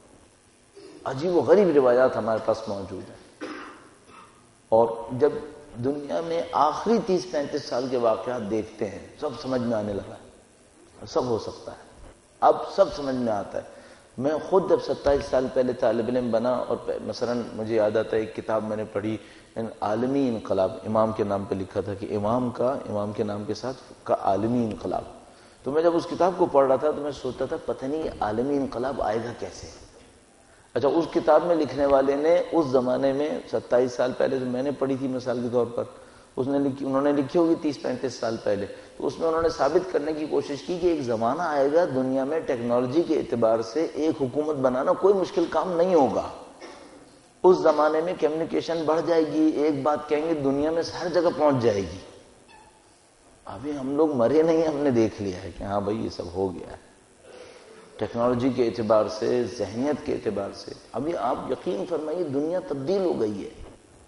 عجیب و غریب روایات ہمارے پاس موجود ہیں. اور جب دنیا میں آخری تیس پینتیس سال کے واقعات دیکھتے ہیں سب سمجھ میں آنے لگا ہے. سب ہو سکتا ہے، اب سب سمجھ میں آتا ہے. میں خود جب ستائیس سال پہلے طالب علم بنا اور مثلا مجھے یاد آتا ہے ایک کتاب میں نے پڑھی عالمی انقلاب، امام کے نام پہ لکھا تھا کہ امام کا امام کے نام کے ساتھ کا عالمی انقلاب. تو میں جب اس کتاب کو پڑھ رہا تھا تو میں سوچتا تھا پتہ نہیں یہ عالمی انقلاب آئے گا کیسے. اچھا اس کتاب میں لکھنے والے نے اس زمانے میں ستائیس سال پہلے جو میں نے پڑھی تھی مثال کے طور پر اس نے لکھی انہوں نے لکھی ہوگی تیس پینتیس سال پہلے، تو اس میں انہوں نے ثابت کرنے کی کوشش کی کہ ایک زمانہ آئے گا دنیا میں ٹیکنالوجی کے اعتبار سے ایک حکومت بنانا کوئی مشکل کام نہیں ہوگا. اس زمانے میں کمیونیکیشن بڑھ جائے گی، ایک بات کہیں گے دنیا میں ہر جگہ پہنچ جائے گی. ابھی ہم لوگ مرے نہیں، ہم نے دیکھ لیا ہے کہ ہاں بھائی یہ سب ہو گیا ہے ٹیکنالوجی کے اعتبار سے، ذہنیت کے اعتبار سے. ابھی آپ یقین فرمائیے دنیا تبدیل ہو گئی ہے.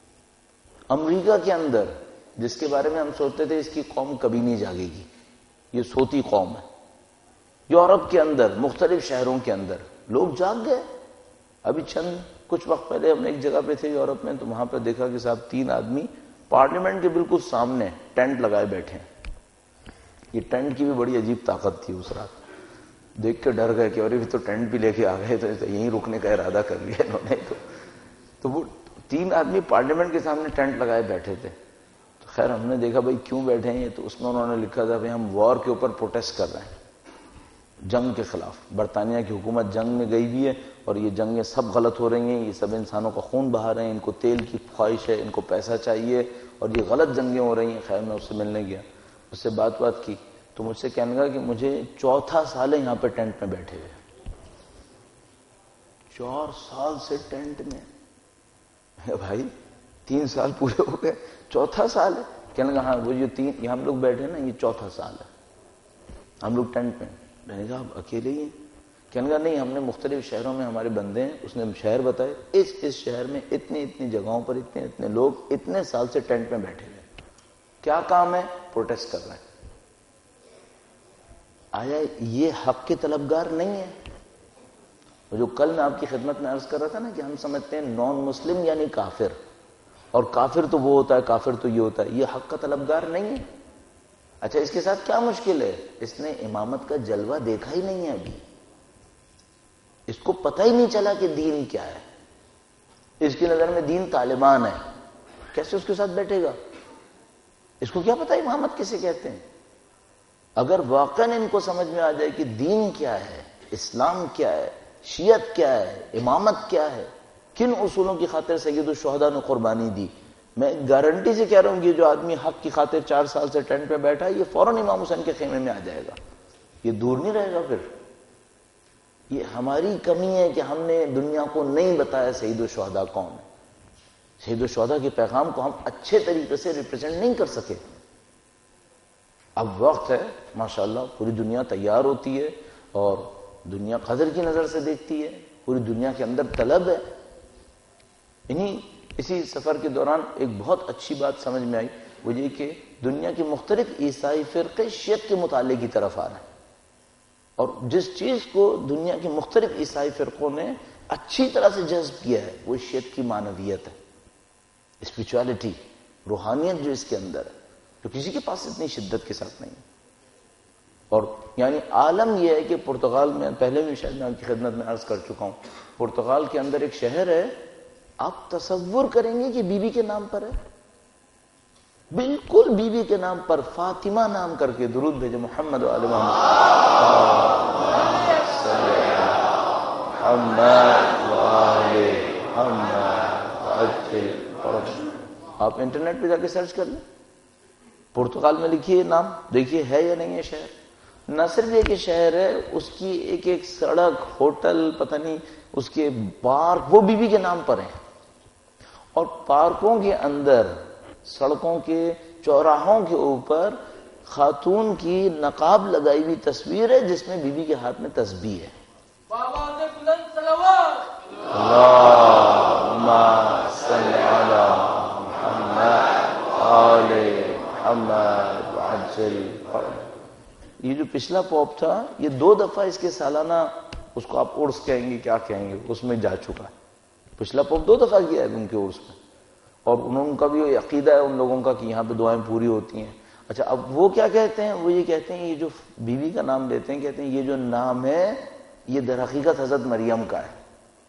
امریکہ کے اندر جس کے بارے میں ہم سوچتے تھے اس کی قوم کبھی نہیں جاگے گی، یہ سوتی قوم ہے. یورپ کے اندر مختلف شہروں کے اندر لوگ جاگ گئے. ابھی چند کچھ وقت پہلے ہم نے ایک جگہ پہ تھے یورپ میں، تو وہاں پہ دیکھا کہ صاحب تین آدمی پارلیمنٹ کے بالکل سامنے ٹینٹ لگائے بیٹھے ہیں. یہ ٹینٹ کی بھی بڑی عجیب طاقت تھی اس رات. دیکھ کے ڈر گئے کہ اور تو ٹینٹ بھی لے کے آ گئے، تو یہیں رکنے کا ارادہ کر لیا انہوں نے. تو تو وہ تین آدمی پارلیمنٹ کے سامنے ٹینٹ لگائے بیٹھے تھے. تو خیر ہم نے دیکھا بھائی کیوں بیٹھے ہیں یہ، تو اس میں انہوں نے لکھا تھا بھائی ہم وار کے اوپر پروٹیسٹ کر رہے ہیں، جنگ کے خلاف. برطانیہ کی حکومت جنگ میں گئی ہوئی ہے اور یہ جنگیں سب غلط ہو رہی ہیں، یہ سب انسانوں کا خون بہا رہے ہیں، ان کو تیل کی خواہش ہے، ان کو پیسہ چاہیے اور یہ غلط جنگیں ہو رہی ہیں. خیر میں اس سے ملنے گیا، اس سے بات بات کی تو مجھ سے کہنے لگا کہ مجھے چوتھا سال ہے یہاں پہ ٹینٹ میں بیٹھے ہوئے. چار سال سے ٹینٹ میں. بھائی تین سال پورے ہو گئے، چوتھا سال ہے. کہنے لگا ہاں وہ جو تین یہ ہم لوگ بیٹھے نا یہ چوتھا سال ہے ہم لوگ ٹینٹ میں. میں نے کہا آپ اکیلے ہی ہیں؟ کہنے لگا نہیں ہم نے مختلف شہروں میں ہمارے بندے ہیں. اس نے شہر بتائے، اس اس شہر میں اتنی اتنی جگہوں پر اتنے اتنے لوگ اتنے سال سے ٹینٹ میں بیٹھے ہوئے. کیا کام ہے؟ پروٹیسٹ کر رہے ہیں. آیا یہ حق کے طلبگار نہیں ہے؟ جو کل میں آپ کی خدمت میں عرض کر رہا تھا نا کہ ہم سمجھتے ہیں نان مسلم یعنی کافر، اور کافر تو وہ ہوتا ہے، کافر تو یہ ہوتا ہے. یہ حق کا طلبگار نہیں ہے. اچھا اس کے ساتھ کیا مشکل ہے؟ اس نے امامت کا جلوہ دیکھا ہی نہیں ہے ابھی، اس کو پتہ ہی نہیں چلا کہ دین کیا ہے. اس کی نظر میں دین طالبان ہے. کیسے اس کے ساتھ بیٹھے گا؟ اس کو کیا پتا امامت کسے کہتے ہیں؟ اگر واقعاً ان کو سمجھ میں آ جائے کہ دین کیا ہے، اسلام کیا ہے، شیعت کیا ہے، امامت کیا ہے، کن اصولوں کی خاطر سید الشہداء نے قربانی دی، میں گارنٹی سے کہہ رہا ہوں کہ جو آدمی حق کی خاطر چار سال سے ٹینٹ پہ بیٹھا ہے یہ فوراً امام حسین کے خیمے میں آ جائے گا. یہ دور نہیں رہے گا. پھر یہ ہماری کمی ہے کہ ہم نے دنیا کو نہیں بتایا سید الشہداء کون ہے. سید الشہداء کے پیغام کو ہم اچھے طریقے سے ریپرزینٹ نہیں کر سکے. اب وقت ہے ماشاءاللہ پوری دنیا تیار ہوتی ہے اور دنیا قدر کی نظر سے دیکھتی ہے، پوری دنیا کے اندر طلب ہے. انہی اسی سفر کے دوران ایک بہت اچھی بات سمجھ میں آئی، وہ یہ کہ دنیا کے مختلف عیسائی فرقے شیعت کے مطالعے کی طرف آ رہے ہیں، اور جس چیز کو دنیا کے مختلف عیسائی فرقوں نے اچھی طرح سے جذب کیا ہے وہ شیعت کی معنویت ہے، اسپرچوالٹی، روحانیت جو اس کے اندر ہے، جو کسی کے پاس اتنی شدت کے ساتھ نہیں. اور یعنی عالم یہ ہے کہ پرتگال میں پہلے بھی شاید میں آپ کی خدمت میں عرض کر چکا ہوں، پرتگال کے اندر ایک شہر ہے، آپ تصور کریں گے کہ بی بی کے نام پر ہے، بالکل بی بی کے نام پر، فاطمہ نام کر کے. درود بھیجے محمد و آل محمد. آپ انٹرنیٹ پہ جا کے سرچ کر لیں، پرتگال میں لکھیے نام، دیکھیے ہے یا نہیں ہے شہر. نہ صرف یہ کہ شہر ہے، اس کی ایک ایک سڑک، ہوٹل، پتہ نہیں اس کے پارک وہ بی بی کے نام پر ہیں. اور پارکوں کے اندر، سڑکوں کے چوراہوں کے اوپر خاتون کی نقاب لگائی ہوئی تصویر ہے جس میں بیوی کے ہاتھ میں تسبیح ہے. اللہم صل علی محمد آل محمد وعجل فرج. یہ جو پچھلا پوپ تھا یہ دو دفعہ اس کے سالانہ، اس کو آپ عرس کہیں گے کیا کہیں گے، اس میں جا چکا ہے. پچھلا پوپ دو دفعہ گیا ہے ان کے عرس میں، اور ان کا بھی عقیدہ ہے ان لوگوں کا کہ یہاں پہ دعائیں پوری ہوتی ہیں. اچھا اب وہ کیا کہتے ہیں؟ وہ یہ کہتے ہیں یہ جو بیوی کا نام لیتے ہیں، کہتے ہیں یہ جو نام ہے یہ در حقیقت حضرت مریم کا ہے.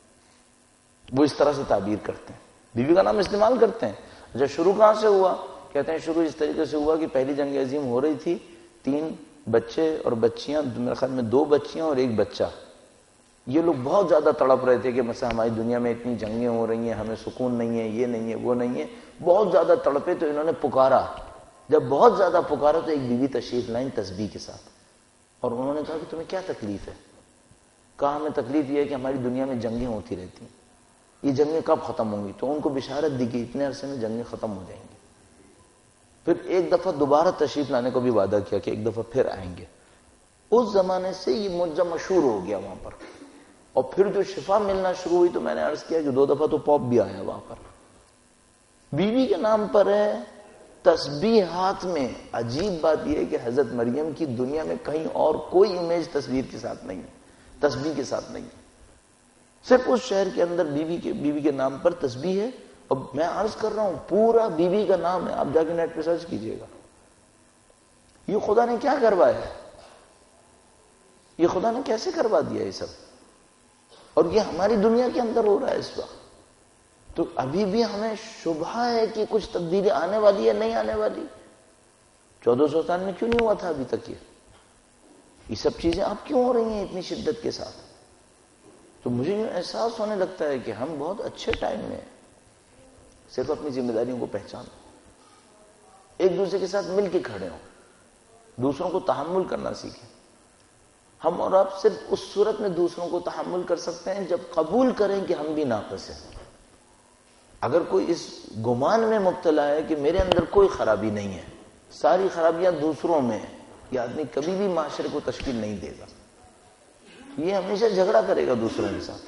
وہ اس طرح سے تعبیر کرتے ہیں، بیوی کا نام استعمال کرتے ہیں. اچھا شروع کہاں سے ہوا؟ کہتے ہیں شروع اس طریقے سے ہوا کہ پہلی جنگ عظیم ہو رہی تھی، تین بچے اور بچیاں، میرے خیال میں دو بچیاں اور ایک بچہ، یہ لوگ بہت زیادہ تڑپ رہے تھے کہ مثلا ہماری دنیا میں اتنی جنگیں ہو رہی ہیں، ہمیں سکون نہیں ہے، یہ نہیں ہے، وہ نہیں ہے. بہت زیادہ تڑپے تو انہوں نے پکارا. جب بہت زیادہ پکارا تو ایک بیوی تشریف لائیں تسبیح کے ساتھ، اور انہوں نے کہا کہ تمہیں کیا تکلیف ہے؟ کہا ہمیں تکلیف یہ ہے کہ ہماری دنیا میں جنگیں ہوتی رہتی ہیں، یہ جنگیں کب ختم ہوں گی؟ تو ان کو بشارت دی کہ اتنے عرصے میں جنگیں ختم ہو جائیں گی. پھر ایک دفعہ دوبارہ تشریف لانے کو بھی وعدہ کیا کہ ایک دفعہ پھر آئیں گے. اس زمانے سے یہ معجزہ مشہور ہو گیا وہاں پر. اور پھر جو شفا ملنا شروع ہوئی تو میں نے عرض کیا کہ دو دفعہ تو پوپ بھی آیا وہاں پر. بیوی کے نام پر ہے، تسبیح ہاتھ میں. عجیب بات یہ ہے کہ حضرت مریم کی دنیا میں کہیں اور کوئی امیج تصویر کے ساتھ نہیں ہے، تسبیح کے ساتھ نہیں ہے. صرف اس شہر کے اندر بیوی کے بیوی کے نام پر تسبیح ہے. اب میں عرض کر رہا ہوں پورا بیوی کا نام ہے، آپ جا کے نیٹ پہ سرچ کیجئے گا. یہ خدا نے کیا کروایا ہے؟ یہ خدا نے کیسے کروا دیا یہ سب؟ اور یہ ہماری دنیا کے اندر ہو رہا ہے اس وقت. تو ابھی بھی ہمیں شبہ ہے کہ کچھ تبدیلی آنے والی ہے، نہیں آنے والی. چودہ سو سال میں کیوں نہیں ہوا تھا ابھی تک؟ یہ یہ سب چیزیں اب کیوں ہو رہی ہیں اتنی شدت کے ساتھ؟ تو مجھے یہ احساس ہونے لگتا ہے کہ ہم بہت اچھے ٹائم میں صرف اپنی ذمہ داریوں کو پہچان، ایک دوسرے کے ساتھ مل کے کھڑے ہوں، دوسروں کو تحمل کرنا سیکھیں. ہم اور آپ صرف اس صورت میں دوسروں کو تحمل کر سکتے ہیں جب قبول کریں کہ ہم بھی ناقص ہیں. اگر کوئی اس گمان میں مبتلا ہے کہ میرے اندر کوئی خرابی نہیں ہے، ساری خرابیاں دوسروں میں ہیں، یہ آدمی کبھی بھی معاشرے کو تشکیل نہیں دے گا. یہ ہمیشہ جھگڑا کرے گا دوسروں کے ساتھ.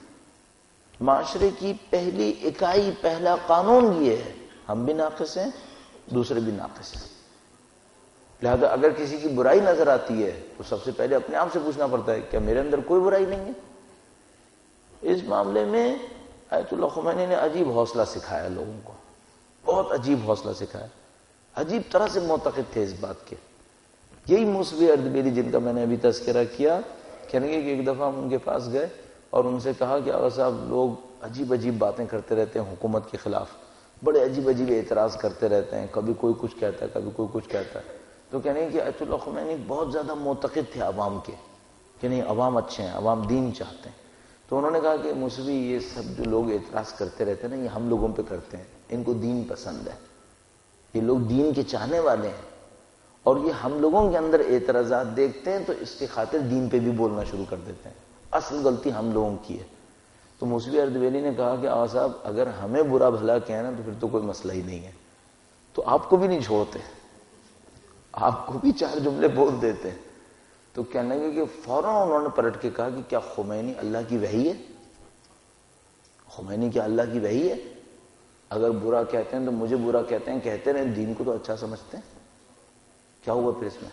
معاشرے کی پہلی اکائی، پہلا قانون یہ ہے ہم بھی ناقص ہیں، دوسرے بھی ناقص ہیں. لہذا اگر کسی کی برائی نظر آتی ہے تو سب سے پہلے اپنے آپ سے پوچھنا پڑتا ہے کیا میرے اندر کوئی برائی نہیں ہے؟ اس معاملے میں آیت اللہ خمینی نے عجیب حوصلہ سکھایا لوگوں کو، بہت عجیب حوصلہ سکھایا. عجیب طرح سے معتقد تھے اس بات کے. یہی موسوی اردبیلی جن کا میں نے ابھی تذکرہ کیا، کہنے کہ ایک دفعہ ہم ان کے پاس گئے اور ان سے کہا کہ آغا صاحب لوگ عجیب عجیب باتیں کرتے رہتے ہیں حکومت کے خلاف، بڑے عجیب عجیب اعتراض کرتے رہتے ہیں، کبھی کوئی کچھ کہتا ہے کبھی کوئی کچھ کہتا ہے. تو کہنے کہ آیت اللہ خمینی بہت زیادہ معتقد تھے عوام کے کہ نہیں عوام اچھے ہیں، عوام دین چاہتے ہیں. تو انہوں نے کہا کہ موسوی یہ سب جو لوگ اعتراض کرتے رہتے ہیں نا یہ ہم لوگوں پہ کرتے ہیں، ان کو دین پسند ہے، یہ لوگ دین کے چاہنے والے ہیں، اور یہ ہم لوگوں کے اندر اعتراضات دیکھتے ہیں تو اس کی خاطر دین پہ بھی بولنا شروع کر دیتے ہیں. اصل غلطی ہم لوگوں کی ہے. تو موسوی اردبیلی نے کہا کہ آقا صاحب اگر ہمیں برا بھلا کہنا تو پھر تو کوئی مسئلہ ہی نہیں ہے، تو آپ کو بھی نہیں چھوڑتے، آپ کو بھی چار جملے بول دیتے. تو کہنے لگے کہ فوراً انہوں نے پلٹ کے کہا کہ کیا خمینی اللہ کی وحی ہے؟ خمینی کیا اللہ کی وحی ہے؟ اگر برا کہتے ہیں تو مجھے برا کہتے ہیں، کہتے رہے، دین کو تو اچھا سمجھتے ہیں. کیا ہوا پھر اس میں؟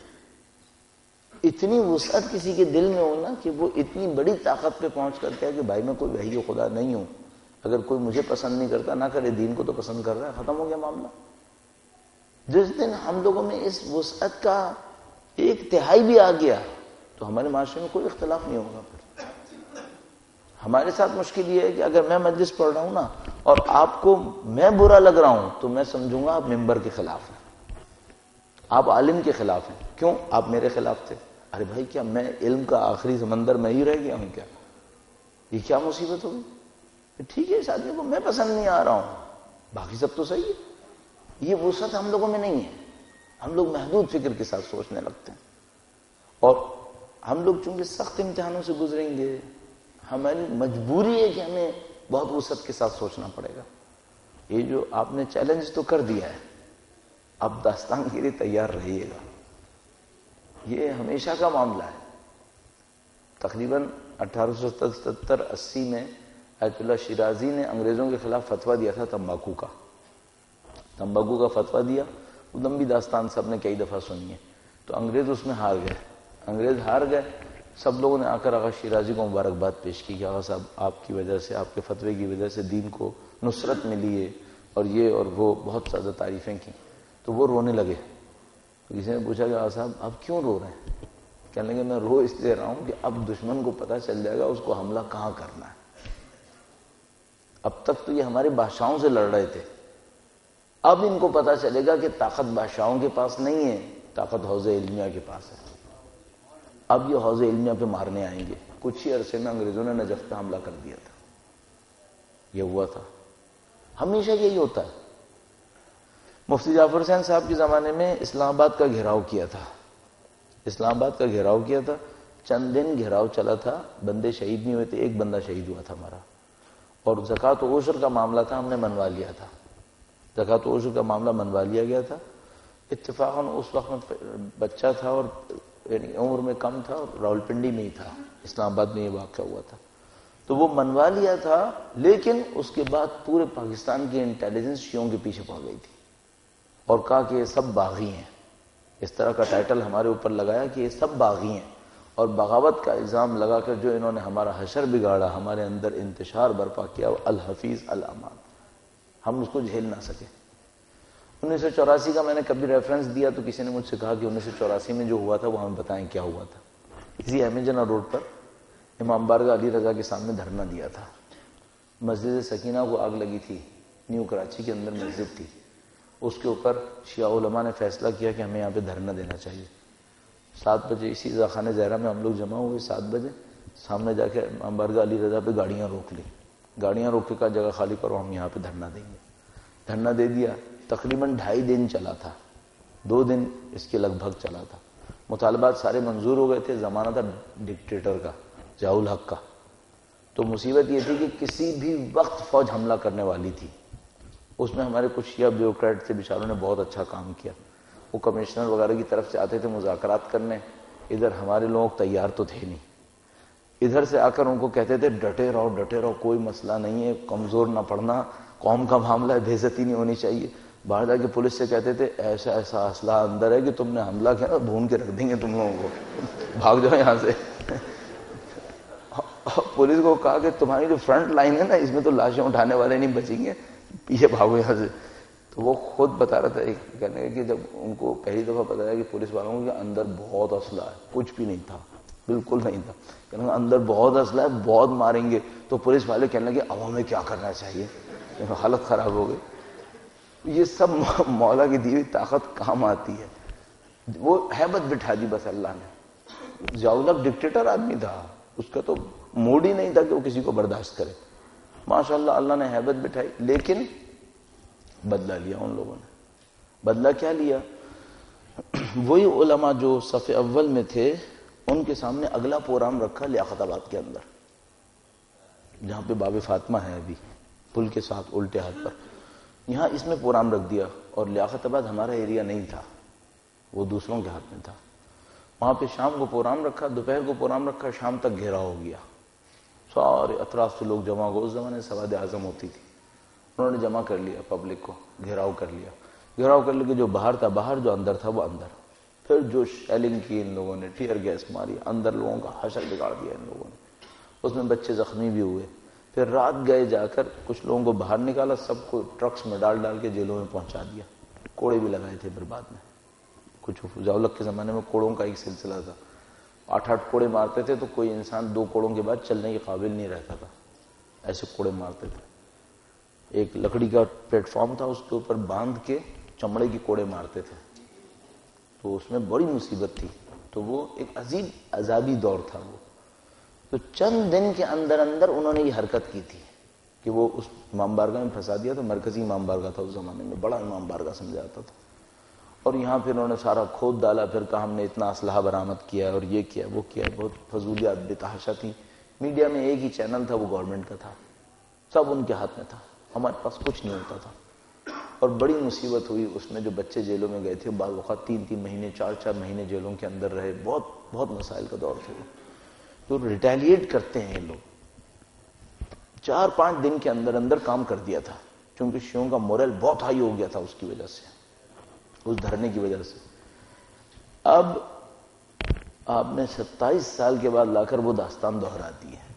اتنی وسعت کسی کے دل میں ہونا کہ وہ اتنی بڑی طاقت پہ پہنچ کر کے کہ بھائی میں کوئی وحی خدا نہیں ہوں، اگر کوئی مجھے پسند نہیں کرتا نہ کرے، دین کو تو پسند کر رہا ہے، ختم ہو گیا معاملہ. جس دن ہم لوگوں میں اس وسعت کا ایک تہائی بھی آ گیا تو ہمارے معاشرے میں کوئی اختلاف نہیں ہوگا. پھر ہمارے ساتھ مشکل یہ ہے کہ اگر میں مجلس پڑھ رہا ہوں نا اور آپ کو میں برا لگ رہا ہوں تو میں سمجھوں گا آپ ممبر کے خلاف ہیں، آپ عالم کے خلاف ہیں. کیوں؟ آپ میرے خلاف تھے. ارے بھائی کیا میں علم کا آخری سمندر میں ہی رہ گیا ہوں کیا؟ یہ کیا مصیبت ہوگی؟ ٹھیک ہے اس آدمی کو میں پسند نہیں آ رہا ہوں، باقی سب تو صحیح ہے. یہ وسعت ہم لوگوں میں نہیں ہے. ہم لوگ محدود فکر کے ساتھ سوچنے لگتے ہیں، اور ہم لوگ چونکہ سخت امتحانوں سے گزریں گے، ہماری مجبوری ہے کہ ہمیں بہت وسعت کے ساتھ سوچنا پڑے گا. یہ جو آپ نے چیلنج تو کر دیا ہے، اب داستان کے لیے تیار رہیے گا. یہ ہمیشہ کا معاملہ ہے. تقریباً اٹھارہ سو ستر اسی میں آیت اللہ شیرازی نے انگریزوں کے خلاف فتویٰ دیا تھا تمباکو کا. تمباکو کا فتویٰ دیا، وہ لمبی داستان سب نے کئی دفعہ سنی ہے. تو انگریز اس میں ہار گئے. انگریز ہار گئے، سب لوگوں نے آ کر آغا شیرازی کو مبارکباد پیش کی کہ آغا صاحب آپ کی وجہ سے، آپ کے فتوے کی وجہ سے دین کو نصرت ملی ہے، اور یہ اور وہ بہت زیادہ تعریفیں کی. تو وہ رونے لگے. تو کسی نے پوچھا کہ آغا صاحب آپ کیوں رو رہے ہیں؟ کہنے لگے میں رو اس لیے رہا ہوں کہ اب دشمن کو پتہ چل جائے گا اس کو حملہ کہاں کرنا ہے. اب تک تو یہ ہمارے بادشاہوں سے لڑ رہے تھے، اب ان کو پتہ چلے گا کہ طاقت بادشاہوں کے پاس نہیں ہے، طاقت حوض علمیہ کے پاس ہے. اب یہ حوض علمیہ پہ مارنے آئیں گے. کچھ ہی عرصے میں انگریزوں نے نجف پہ حملہ کر دیا تھا. یہ ہوا تھا. ہمیشہ یہی ہوتا ہے. مفتی جعفر حسین صاحب کے زمانے میں اسلام آباد کا گھیراؤ کیا تھا. اسلام آباد کا گھیراؤ کیا تھا. چند دن گھیراؤ چلا تھا، بندے شہید نہیں ہوئے تھے. ایک بندہ شہید ہوا تھا ہمارا. اور زکوٰۃ و عشر کا معاملہ تھا، ہم نے منوا لیا تھا. زکوٰۃ و عشر کا معاملہ منوا لیا گیا تھا. اتفاقاً اس وقت میں بچہ تھا اور یعنی عمر میں کم تھا، اور راولپنڈی میں ہی تھا، اسلام آباد میں یہ واقعہ ہوا تھا. تو وہ منوا لیا تھا، لیکن اس کے بعد پورے پاکستان کی انٹیلیجنس شیعوں کے پیچھے پڑ گئی تھی اور کہا کہ یہ سب باغی ہیں. اس طرح کا ٹائٹل ہمارے اوپر لگایا کہ یہ سب باغی ہیں، اور بغاوت کا الزام لگا کر جو انہوں نے ہمارا حشر بگاڑا، ہمارے اندر انتشار برپا کیا، الحفیظ الامان، ہم اس کو جھیل نہ سکے. انیس سو چوراسی کا میں نے کبھی ریفرنس دیا تو کسی نے مجھ سے کہا کہ انیس سو چوراسی میں جو ہوا تھا وہ ہمیں بتائیں کیا ہوا تھا. اسی احمد جناح روڈ پر امام بارگاہ علی رضا کے سامنے دھرنا دیا تھا. مسجد سکینہ کو آگ لگی تھی، نیو کراچی کے اندر مسجد تھی. اس کے اوپر شیعہ علماء نے فیصلہ کیا کہ ہمیں یہاں پہ دھرنا دینا چاہیے. سات بجے اسی خانہ زہرا میں ہم لوگ جمع ہوئے. سات بجے سامنے جا کے امام بارگاہ علی رضا پہ گاڑیاں روک لی. گاڑیاں روک کے کہا جگہ خالی کرو، ہم یہاں پہ دھرنا دیں گے. دھرنا دے دیا. تقریباً ڈھائی دن چلا تھا، دو دن اس کے لگ بھگ چلا تھا. مطالبات سارے منظور ہو گئے تھے. زمانہ تھا ڈکٹیٹر کا، ضیاء الحق کا. تو مصیبت یہ تھی کہ کسی بھی وقت فوج حملہ کرنے والی تھی. اس میں ہمارے کچھ شیعہ بیوروکریٹ تھے، بیچاروں نے بہت اچھا کام کیا. وہ کمشنر وغیرہ کی طرف سے آتے تھے مذاکرات کرنے. ادھر ہمارے لوگ تیار تو تھے نہیں. ادھر سے آ کر ان کو کہتے تھے ڈٹے رہو ڈٹے رہو، کوئی مسئلہ نہیں ہے، کمزور نہ پڑنا، قوم کا معاملہ ہے، بے عزتی نہیں ہونی چاہیے. باہر جا کے پولیس سے کہتے تھے ایسا ایسا اسلحہ اندر ہے کہ تم نے حملہ کیا نا بھون کے رکھ دیں گے تم لوگوں کو، بھاگ جاؤ یہاں سے. پولیس کو کہا کہ تمہاری جو فرنٹ لائن ہے نا اس میں تو لاشیں اٹھانے والے نہیں بچیں گے، پیچھے بھاگو یہاں سے. تو وہ خود بتا رہا تھا ایک کہنے کہ جب ان کو پہلی دفعہ پتا چلا کہ پولیس والوں کو کہ اندر بہت اسلحہ ہے، کچھ بھی نہیں تھا، بالکل نہیں تھا. کہنے لگا اندر بہت اسلحہ ہے، بہت ماریں گے. تو پولیس والے کہنے لگے اب ہمیں کیا کرنا چاہیے، حالت خراب ہو گئی. یہ سب مولا کی دی ہوئی طاقت کام آتی ہے. وہ ہیبت بٹھا دی بس اللہ نے. ضیاء الحق ڈکٹیٹر آدمی تھا، اس کا تو موڈ ہی نہیں تھا کہ وہ کسی کو برداشت کرے. ماشاءاللہ اللہ نے ہیبت بٹھائی، لیکن بدلہ لیا ان لوگوں نے. بدلہ کیا لیا؟ وہی علماء جو صف اول میں تھے ان کے سامنے اگلا پروگرام رکھا لیاقت آباد کے اندر، جہاں پہ باب فاطمہ ہے ابھی پل کے ساتھ الٹے ہاتھ پر. یہاں اس میں پروگرام رکھ دیا، اور لیاقت آباد ہمارا ایریا نہیں تھا، وہ دوسروں کے ہاتھ میں تھا. وہاں پہ شام کو پروگرام رکھا، دوپہر کو پروگرام رکھا، شام تک گھیرا ہو گیا. سارے اطراف سے لوگ جمع ہو. اس زمانے سواد اعظم ہوتی تھی. انہوں نے جمع کر لیا پبلک کو، گھیراؤ کر لیا. گھیراؤ کر لیا کہ جو باہر تھا باہر، جو اندر تھا وہ اندر. پھر جو شیلنگ کی ان لوگوں نے، ٹیئر گیس ماری، اندر لوگوں کا حشر بگاڑ دیا ان لوگوں نے. اس میں بچے زخمی بھی ہوئے. پھر رات گئے جا کر کچھ لوگوں کو باہر نکالا، سب کو ٹرکس میں ڈال ڈال کے جیلوں میں پہنچا دیا. کوڑے بھی لگائے تھے پھر بعد میں. کچھ ضیاء الحق کے زمانے میں کوڑوں کا ایک سلسلہ تھا. آٹھ آٹھ کوڑے مارتے تھے تو کوئی انسان دو کوڑوں کے بعد چلنے کے قابل نہیں رہتا تھا، ایسے کوڑے مارتے تھے. ایک لکڑی کا پلیٹ فارم تھا، اس کے اوپر باندھ کے چمڑے کی کوڑے مارتے تھے. تو اس میں بڑی مصیبت تھی. تو وہ ایک عجیب عذابی دور تھا وہ. تو چند دن کے اندر اندر انہوں نے یہ حرکت کی تھی کہ وہ اس امام بارگاہ میں پھنسا دیا. تو مرکزی امام بارگاہ تھا اس زمانے میں، بڑا امام بارگاہ سمجھا جاتا تھا. اور یہاں پھر انہوں نے سارا کھود ڈالا. پھر کہا ہم نے اتنا اسلحہ برآمد کیا اور یہ کیا وہ کیا. بہت فضولیات بے تحاشا تھی. میڈیا میں ایک ہی چینل تھا، وہ گورنمنٹ کا تھا، سب ان کے ہاتھ میں تھا. ہمارے پاس کچھ نہیں ہوتا تھا، اور بڑی مصیبت ہوئی اس میں جو بچے جیلوں میں گئے تھے، بعض اوقات تین تین مہینے چار چار مہینے جیلوں کے اندر رہے، بہت بہت مسائل کا دور تھا. جو ریٹیلیٹ کرتے ہیں یہ لوگ، چار پانچ دن کے اندر اندر کام کر دیا تھا، کیونکہ شیعوں کا مورل بہت ہائی ہو گیا تھا اس کی وجہ سے، اس دھرنے کی وجہ سے. اب آپ نے ستائیس سال کے بعد لا کر وہ داستان دہرا دی ہے.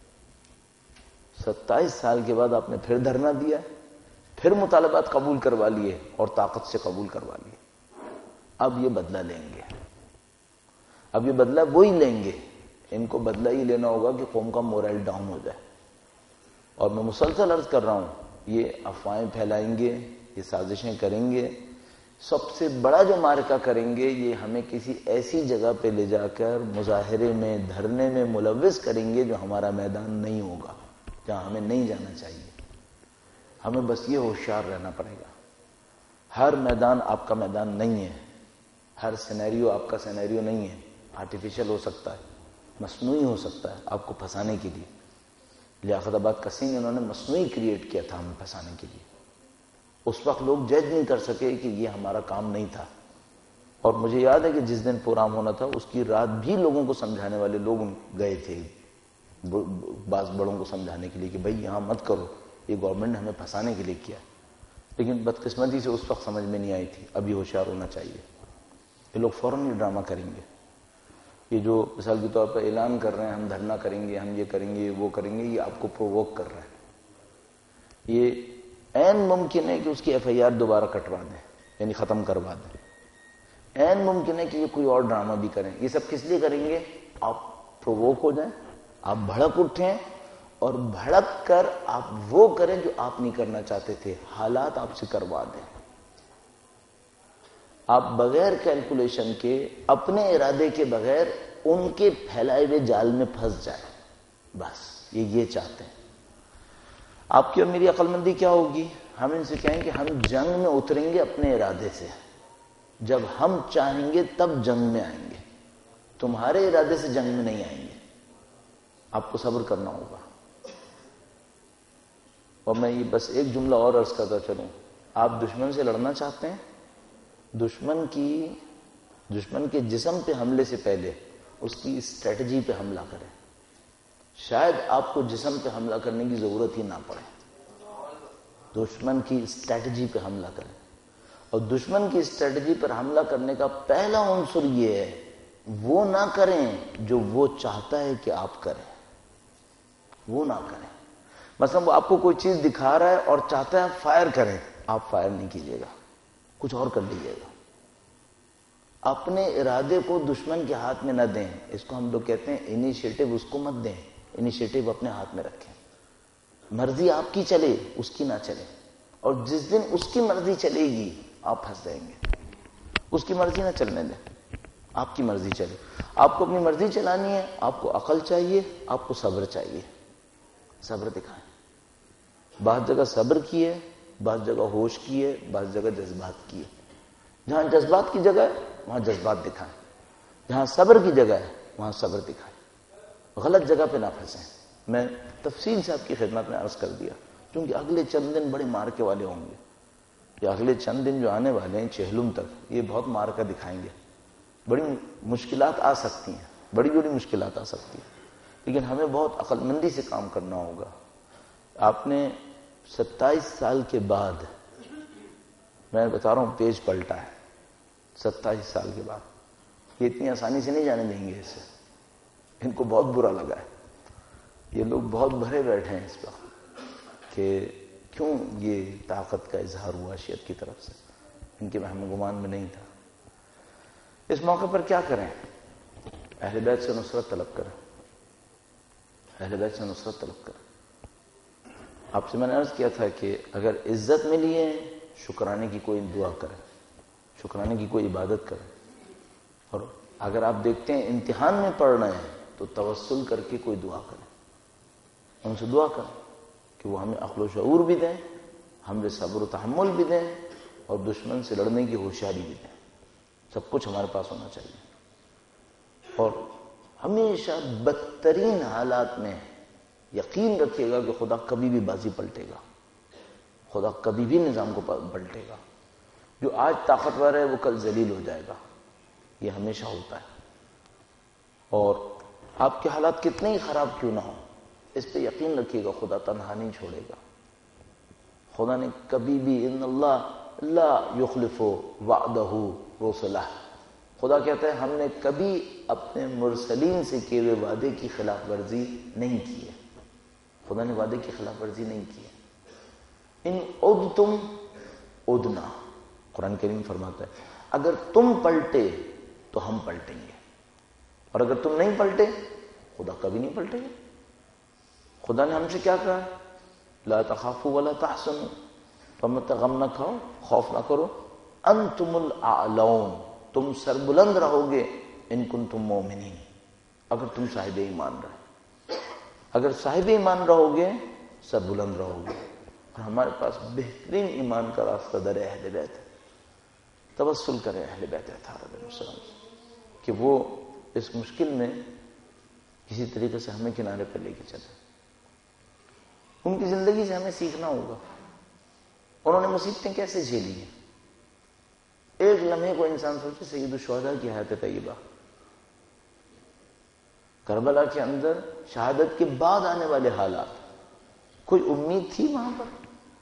ستائیس سال کے بعد آپ نے پھر دھرنا دیا، پھر مطالبات قبول کروا لیے اور طاقت سے قبول کروا لیے. اب یہ بدلہ لیں گے، اب یہ بدلہ وہی لیں گے. ان کو بدلہ ہی لینا ہوگا کہ قوم کا مورل ڈاؤن ہو جائے. اور میں مسلسل عرض کر رہا ہوں، یہ افواہیں پھیلائیں گے، یہ سازشیں کریں گے. سب سے بڑا جو معرکہ کریں گے یہ ہمیں کسی ایسی جگہ پہ لے جا کر مظاہرے میں، دھرنے میں ملوث کریں گے جو ہمارا میدان نہیں ہوگا، جہاں ہمیں نہیں جانا چاہیے. ہمیں بس یہ ہوشیار رہنا پڑے گا. ہر میدان آپ کا میدان نہیں ہے، ہر سینیریو آپ کا سینیریو نہیں ہے. آرٹیفیشل ہو سکتا ہے، مصنوعی ہو سکتا ہے آپ کو پھنسانے کے لیے. لیاقت آباد کا سین انہوں نے مصنوعی کریٹ کیا تھا ہمیں پھنسانے کے لیے. اس وقت لوگ جج نہیں کر سکے کہ یہ ہمارا کام نہیں تھا. اور مجھے یاد ہے کہ جس دن پروگرام ہونا تھا اس کی رات بھی لوگوں کو سمجھانے والے لوگ گئے تھے، بعض بڑوں کو سمجھانے کے لیے کہ بھائی یہاں مت کرو، یہ گورنمنٹ نے ہمیں پھنسانے کے لیے کیا. لیکن بدقسمتی سے اس وقت سمجھ میں نہیں آئی تھی. ابھی ہوشیار ہونا چاہیے. یہ لوگ فوراً یہ ڈرامہ کریں گے. یہ جو مثال کے طور پر اعلان کر رہے ہیں ہم دھرنا کریں گے، ہم یہ کریں گے، وہ کریں گے، یہ آپ کو پرووک کر رہے ہیں. یہ عین ممکن ہے کہ اس کی ایف آئی آر دوبارہ کٹوا دیں، یعنی ختم کروا دیں. عین ممکن ہے کہ یہ کوئی اور ڈرامہ بھی کریں. یہ سب کس لیے کریں گے؟ آپ پرووک ہو جائیں، آپ بھڑک اٹھیں، اور بھڑک کر آپ وہ کریں جو آپ نہیں کرنا چاہتے تھے. حالات آپ سے کروا دیں. آپ بغیر کیلکولیشن کے، اپنے ارادے کے بغیر ان کے پھیلائے ہوئے جال میں پھنس جائیں. بس یہ یہ چاہتے ہیں. آپ کی اور میری عقل مندی کیا ہوگی؟ ہم ان سے کہیں کہ ہم جنگ میں اتریں گے اپنے ارادے سے. جب ہم چاہیں گے تب جنگ میں آئیں گے، تمہارے ارادے سے جنگ میں نہیں آئیں گے. آپ کو صبر کرنا ہوگا. اور میں یہ بس ایک جملہ اور عرض کرتا چلوں. آپ دشمن سے لڑنا چاہتے ہیں، دشمن کی دشمن کے جسم پہ حملے سے پہلے اس کی اسٹریٹجی پہ حملہ کریں. شاید آپ کو جسم پہ حملہ کرنے کی ضرورت ہی نہ پڑے. دشمن کی اسٹریٹجی پہ حملہ کریں. اور دشمن کی اسٹریٹجی پر حملہ کرنے کا پہلا عنصر یہ ہے، وہ نہ کریں جو وہ چاہتا ہے کہ آپ کریں. وہ نہ کریں. مثلا وہ آپ کو کوئی چیز دکھا رہا ہے اور چاہتا ہے فائر کریں، آپ فائر نہیں کیجیے گا، کچھ اور کر لیجیے گا. اپنے ارادے کو دشمن کے ہاتھ میں نہ دیں. اس کو ہم لوگ کہتے ہیں انیشیٹو اس کو مت دیں، انیشیٹو اپنے ہاتھ میں رکھیں. مرضی آپ کی چلے، اس کی نہ چلے. اور جس دن اس کی مرضی چلے گی آپ پھنس جائیں گے. اس کی مرضی نہ چلنے دیں، آپ کی مرضی چلے. آپ کو اپنی مرضی چلانی ہے، آپ کو عقل چاہیے، آپ کو صبر چاہیے. صبر دکھائیں. بعض جگہ صبر کی ہے، بعض جگہ ہوش کی ہے، بعض جگہ جذبات کی ہے. جہاں جذبات کی جگہ ہے وہاں جذبات دکھائیں، جہاں صبر کی جگہ ہے وہاں صبر دکھائیں. غلط جگہ پہ نہ پھنسیں. میں تفصیل سے آپ کی خدمت میں عرض کر دیا، کیونکہ اگلے چند دن بڑے مارکے والے ہوں گے. یہ اگلے چند دن جو آنے والے ہیں چہلم تک، یہ بہت مارکا دکھائیں گے. بڑی مشکلات آ سکتی ہیں، بڑی بڑی مشکلات آ سکتی ہیں، لیکن ہمیں بہت عقل مندی سے کام کرنا ہوگا. آپ نے ستائیس سال کے بعد، میں بتا رہا ہوں پیج پلٹا ہے. ستائیس سال کے بعد یہ اتنی آسانی سے نہیں جانے دیں گے. اسے ان کو بہت برا لگا ہے. یہ لوگ بہت بھرے بیٹھے ہیں اس وقت کہ کیوں یہ طاقت کا اظہار ہوا شیعت کی طرف سے. ان کے وہم گمان میں نہیں تھا. اس موقع پر کیا کریں؟ اہل بیت سے نصرت طلب کریں. اہل بیت سے نصرت طلب کریں. آپ سے میں نے عرض کیا تھا کہ اگر عزت ملی ہے، شکرانے کی کوئی دعا کریں، شکرانے کی کوئی عبادت کریں. اور اگر آپ دیکھتے ہیں امتحان میں پڑھ رہے ہیں تو توسل کر کے کوئی دعا کریں. ان سے دعا کریں کہ وہ ہمیں عقل و شعور بھی دیں، ہمیں صبر و تحمل بھی دیں، اور دشمن سے لڑنے کی ہوشیاری بھی دیں. سب کچھ ہمارے پاس ہونا چاہیے. اور ہمیشہ بدترین حالات میں یقین رکھیے گا کہ خدا کبھی بھی بازی پلٹے گا. خدا کبھی بھی نظام کو پلٹے گا. جو آج طاقتور ہے وہ کل ذلیل ہو جائے گا، یہ ہمیشہ ہوتا ہے. اور آپ کے حالات کتنے ہی خراب کیوں نہ ہو، اس پہ یقین رکھیے گا خدا تنہا نہیں چھوڑے گا. خدا نے کبھی بھی ان اللہ لا یخلف وعدہ رسلہ، خدا کہتا ہے ہم نے کبھی اپنے مرسلین سے کیے ہوئے وعدے کی خلاف ورزی نہیں کی ہے. خدا نے وعدے کی خلاف ورزی نہیں کی ہے. ان عدتم عدنا، قرآن کریم فرماتا ہے اگر تم پلٹے تو ہم پلٹیں گے، اور اگر تم نہیں پلٹے خدا کبھی نہیں پلٹے گا. خدا نے ہم سے کیا کہا؟ لا تخافوا ولا تحزنوا، تم غم نہ کھاؤ، خوف نہ کرو. انتم الاعلون، تم سربلند رہو گے. ان کنتم مومنین، اگر تم صاحب ایمان رہے، اگر صاحب ایمان رہو گے سربلند رہو گے. اور ہمارے پاس بہترین ایمان کا راستہ در اہل بیت ہے. توسل کریں اہل بیت اطہار علیہ السلام کہ وہ اس مشکل میں کسی طریقے سے ہمیں کنارے پر لے کے چلے. ان کی زندگی سے ہمیں سیکھنا ہوگا، انہوں نے مصیبتیں کیسے جھیلی ہیں. ایک لمحے کو انسان سوچے سید الشہداء کی حیات طیبہ، کربلا کے اندر شہادت کے بعد آنے والے حالات، کوئی امید تھی وہاں پر؟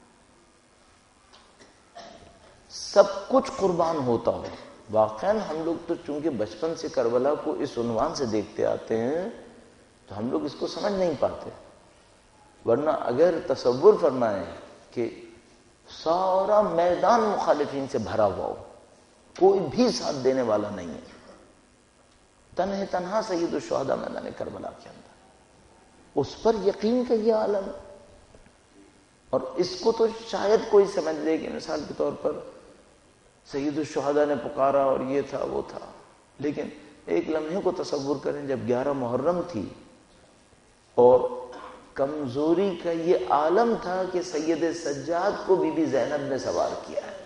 سب کچھ قربان ہوتا ہو. واقعاً ہم لوگ تو چونکہ بچپن سے کربلا کو اس عنوان سے دیکھتے آتے ہیں تو ہم لوگ اس کو سمجھ نہیں پاتے. ورنہ اگر تصور فرمائیں کہ سارا میدان مخالفین سے بھرا ہوا ہو، کوئی بھی ساتھ دینے والا نہیں ہے، تنہے تنہا سید الشہداء میدان کربلا کے اندر، اس پر یقین کا یہ عالم ہے. اور اس کو تو شاید کوئی سمجھ لے کہ مثال کے طور پر سید الشہداء نے پکارا اور یہ تھا وہ تھا، لیکن ایک لمحے کو تصور کریں جب گیارہ محرم تھی اور کمزوری کا یہ عالم تھا کہ سید سجاد کو بی بی زینب نے سوار کیا ہے.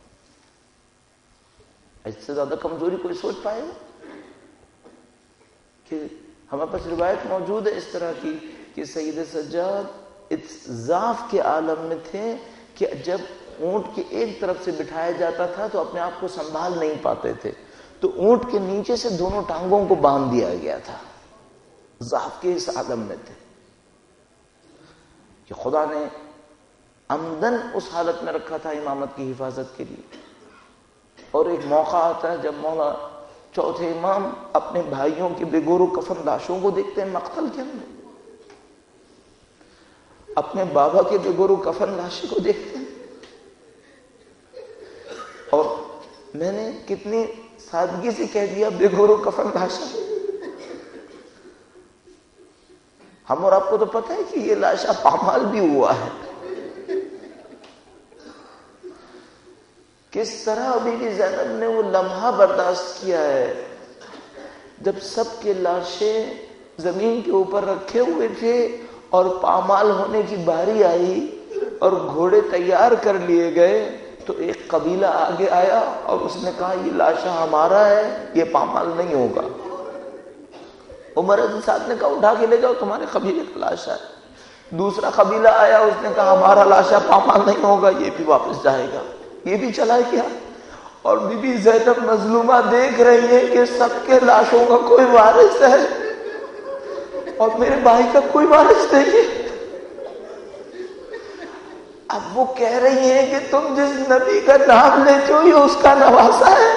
اس سے زیادہ کمزوری کوئی سوچ پائے گا؟ کہ ہمارے پاس روایت موجود ہے اس طرح کی کہ سید سجاد اس ضعف کے عالم میں تھے کہ جب اونٹ کے ایک طرف سے بٹھایا جاتا تھا تو اپنے آپ کو سنبھال نہیں پاتے تھے، تو اونٹ کے نیچے سے دونوں ٹانگوں کو باندھ دیا گیا تھا. ضعف کے اس عالم میں تھے کہ خدا نے عمدن اس حالت میں رکھا تھا امامت کی حفاظت کے لیے. اور ایک موقع آتا ہے جب مولا چوتھے امام اپنے بھائیوں کے بے گور و کفن لاشوں کو دیکھتے ہیں مقتل کے اندر، اپنے بابا کے بے گور و کفن لاشوں کو دیکھتے ہیں. اور میں نے کتنی سادگی سے کہہ دیا بے گور و کفن لاشا. ہم اور آپ کو تو پتہ ہے کہ یہ لاشا پامال بھی ہوا ہے. کس طرح بی بی زینب نے وہ لمحہ برداشت کیا ہے جب سب کے لاشیں زمین کے اوپر رکھے ہوئے تھے اور پامال ہونے کی باری آئی اور گھوڑے تیار کر لیے گئے تو ایک قبیلہ آگے آیا اور اس نے کہا یہ لاشا ہمارا ہے، یہ پامال نہیں ہوگا. عمر رضی صاحب نے کہا اٹھا کے لے جاؤ، تمہارے قبیلے کا لاشا ہے. دوسرا قبیلہ آیا، اس نے کہا ہمارا لاشا پامال نہیں ہوگا، یہ بھی واپس جائے گا. یہ بھی چلا گیا. اور بی بی زینب مظلومہ دیکھ رہی ہے کہ سب کے لاشوں کا کوئی وارث ہے اور میرے بھائی کا کوئی وارث نہیں ہے. اب وہ کہہ رہی ہیں کہ تم جس نبی کا نام لیتے ہو یہ اس کا نواسا ہے.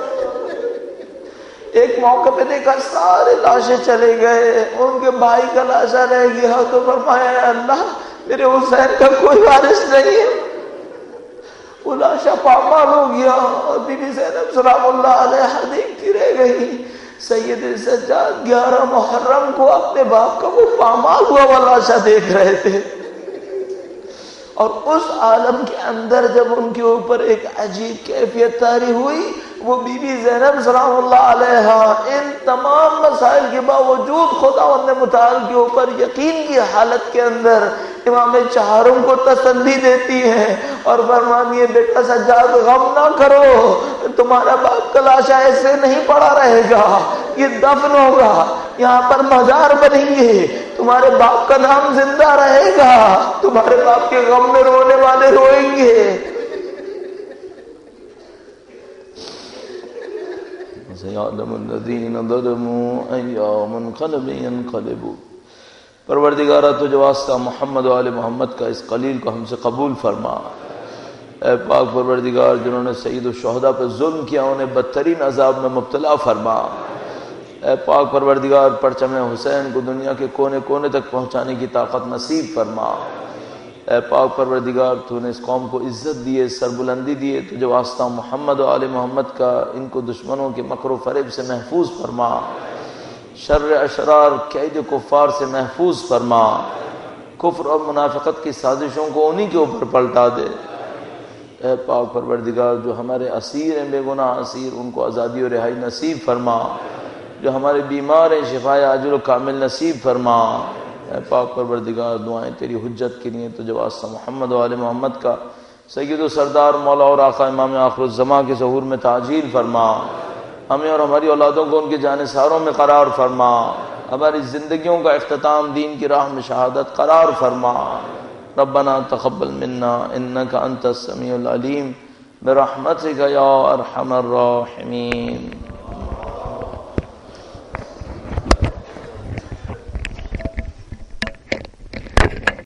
ایک موقع پہ دیکھا سارے لاشیں چلے گئے، ان کے بھائی کا لاشا رہ گیا تو فرمایا اللہ میرے حسین کا کوئی وارث نہیں ہے. وہ لاشا پامال ہو گیا اور بی بی زینب سلام اللہ علیہ دیکھتی رہ گئی. سید سجاد گیارہ محرم کو اپنے باپ کا وہ پامال ہوا وہ لاشا دیکھ رہے تھے. اور اس عالم کے اندر جب ان کے اوپر ایک عجیب کیفیت طاری ہوئی، وہ بی بی زینب سلام اللہ علیہ ان تمام مسائل کے باوجود خداوند متعال کے اوپر یقین کی حالت کے اندر امام چہارم کو تسلی دیتی ہے اور فرمانی ہے بیٹا سجاد غم نہ کرو، تمہارا باپ کا لاشا ایسے نہیں پڑا رہے گا، یہ دفن ہوگا، یہاں پر مزار بنیں گے، تمہارے باپ کا نام زندہ رہے گا، تمہارے باپ کے غم میں رونے والے روئیں گے۔ سَيَعْلَمُ الَّذِينَ ظَلَمُوا أَيَّ مُنْقَلَبٍ يَنْقَلِبُونَ۔ پروردگارہ تجھے واسطہ محمد و آل محمد کا اس قلیل کو ہم سے قبول فرما۔ اے پاک پروردگار، جنہوں نے سید الشہداء پر ظلم کیا انہیں بدترین عذاب میں مبتلا فرما۔ اے پاک پروردگار، پرچم حسین کو دنیا کے کونے کونے تک پہنچانے کی طاقت نصیب فرما۔ اے پاک پروردگار، تو نے اس قوم کو عزت دیے، سربلندی دیے، تجھے واسطہ محمد و آل محمد کا ان کو دشمنوں کے مکر و فریب سے محفوظ فرما، شر اشرار قید کفار سے محفوظ فرما، کفر اور منافقت کی سازشوں کو انہی کے اوپر پلٹا دے۔ اے پاک پروردگار، جو ہمارے اسیر ہیں، بے گناہ اسیر، ان کو آزادی و رہائی نصیب فرما، جو ہمارے بیمار ہیں شفائے عاجل و کامل نصیب فرما۔ اے پاک پروردگار، دعائیں تیری حجت کے لیے تجھے واسطہ محمد و آل محمد کا سید و سردار مولا اور آقا امام آخر الزماں کے ظہور میں تعجیل فرما، ہمیں اور ہماری اولادوں کو ان کے جانثاروں میں قرار فرما، ہماری زندگیوں کا اختتام دین کی راہ میں شہادت قرار فرما۔ ربنا تقبل منا انک انت السمیع العلیم برحمتک یا ارحم الراحمین۔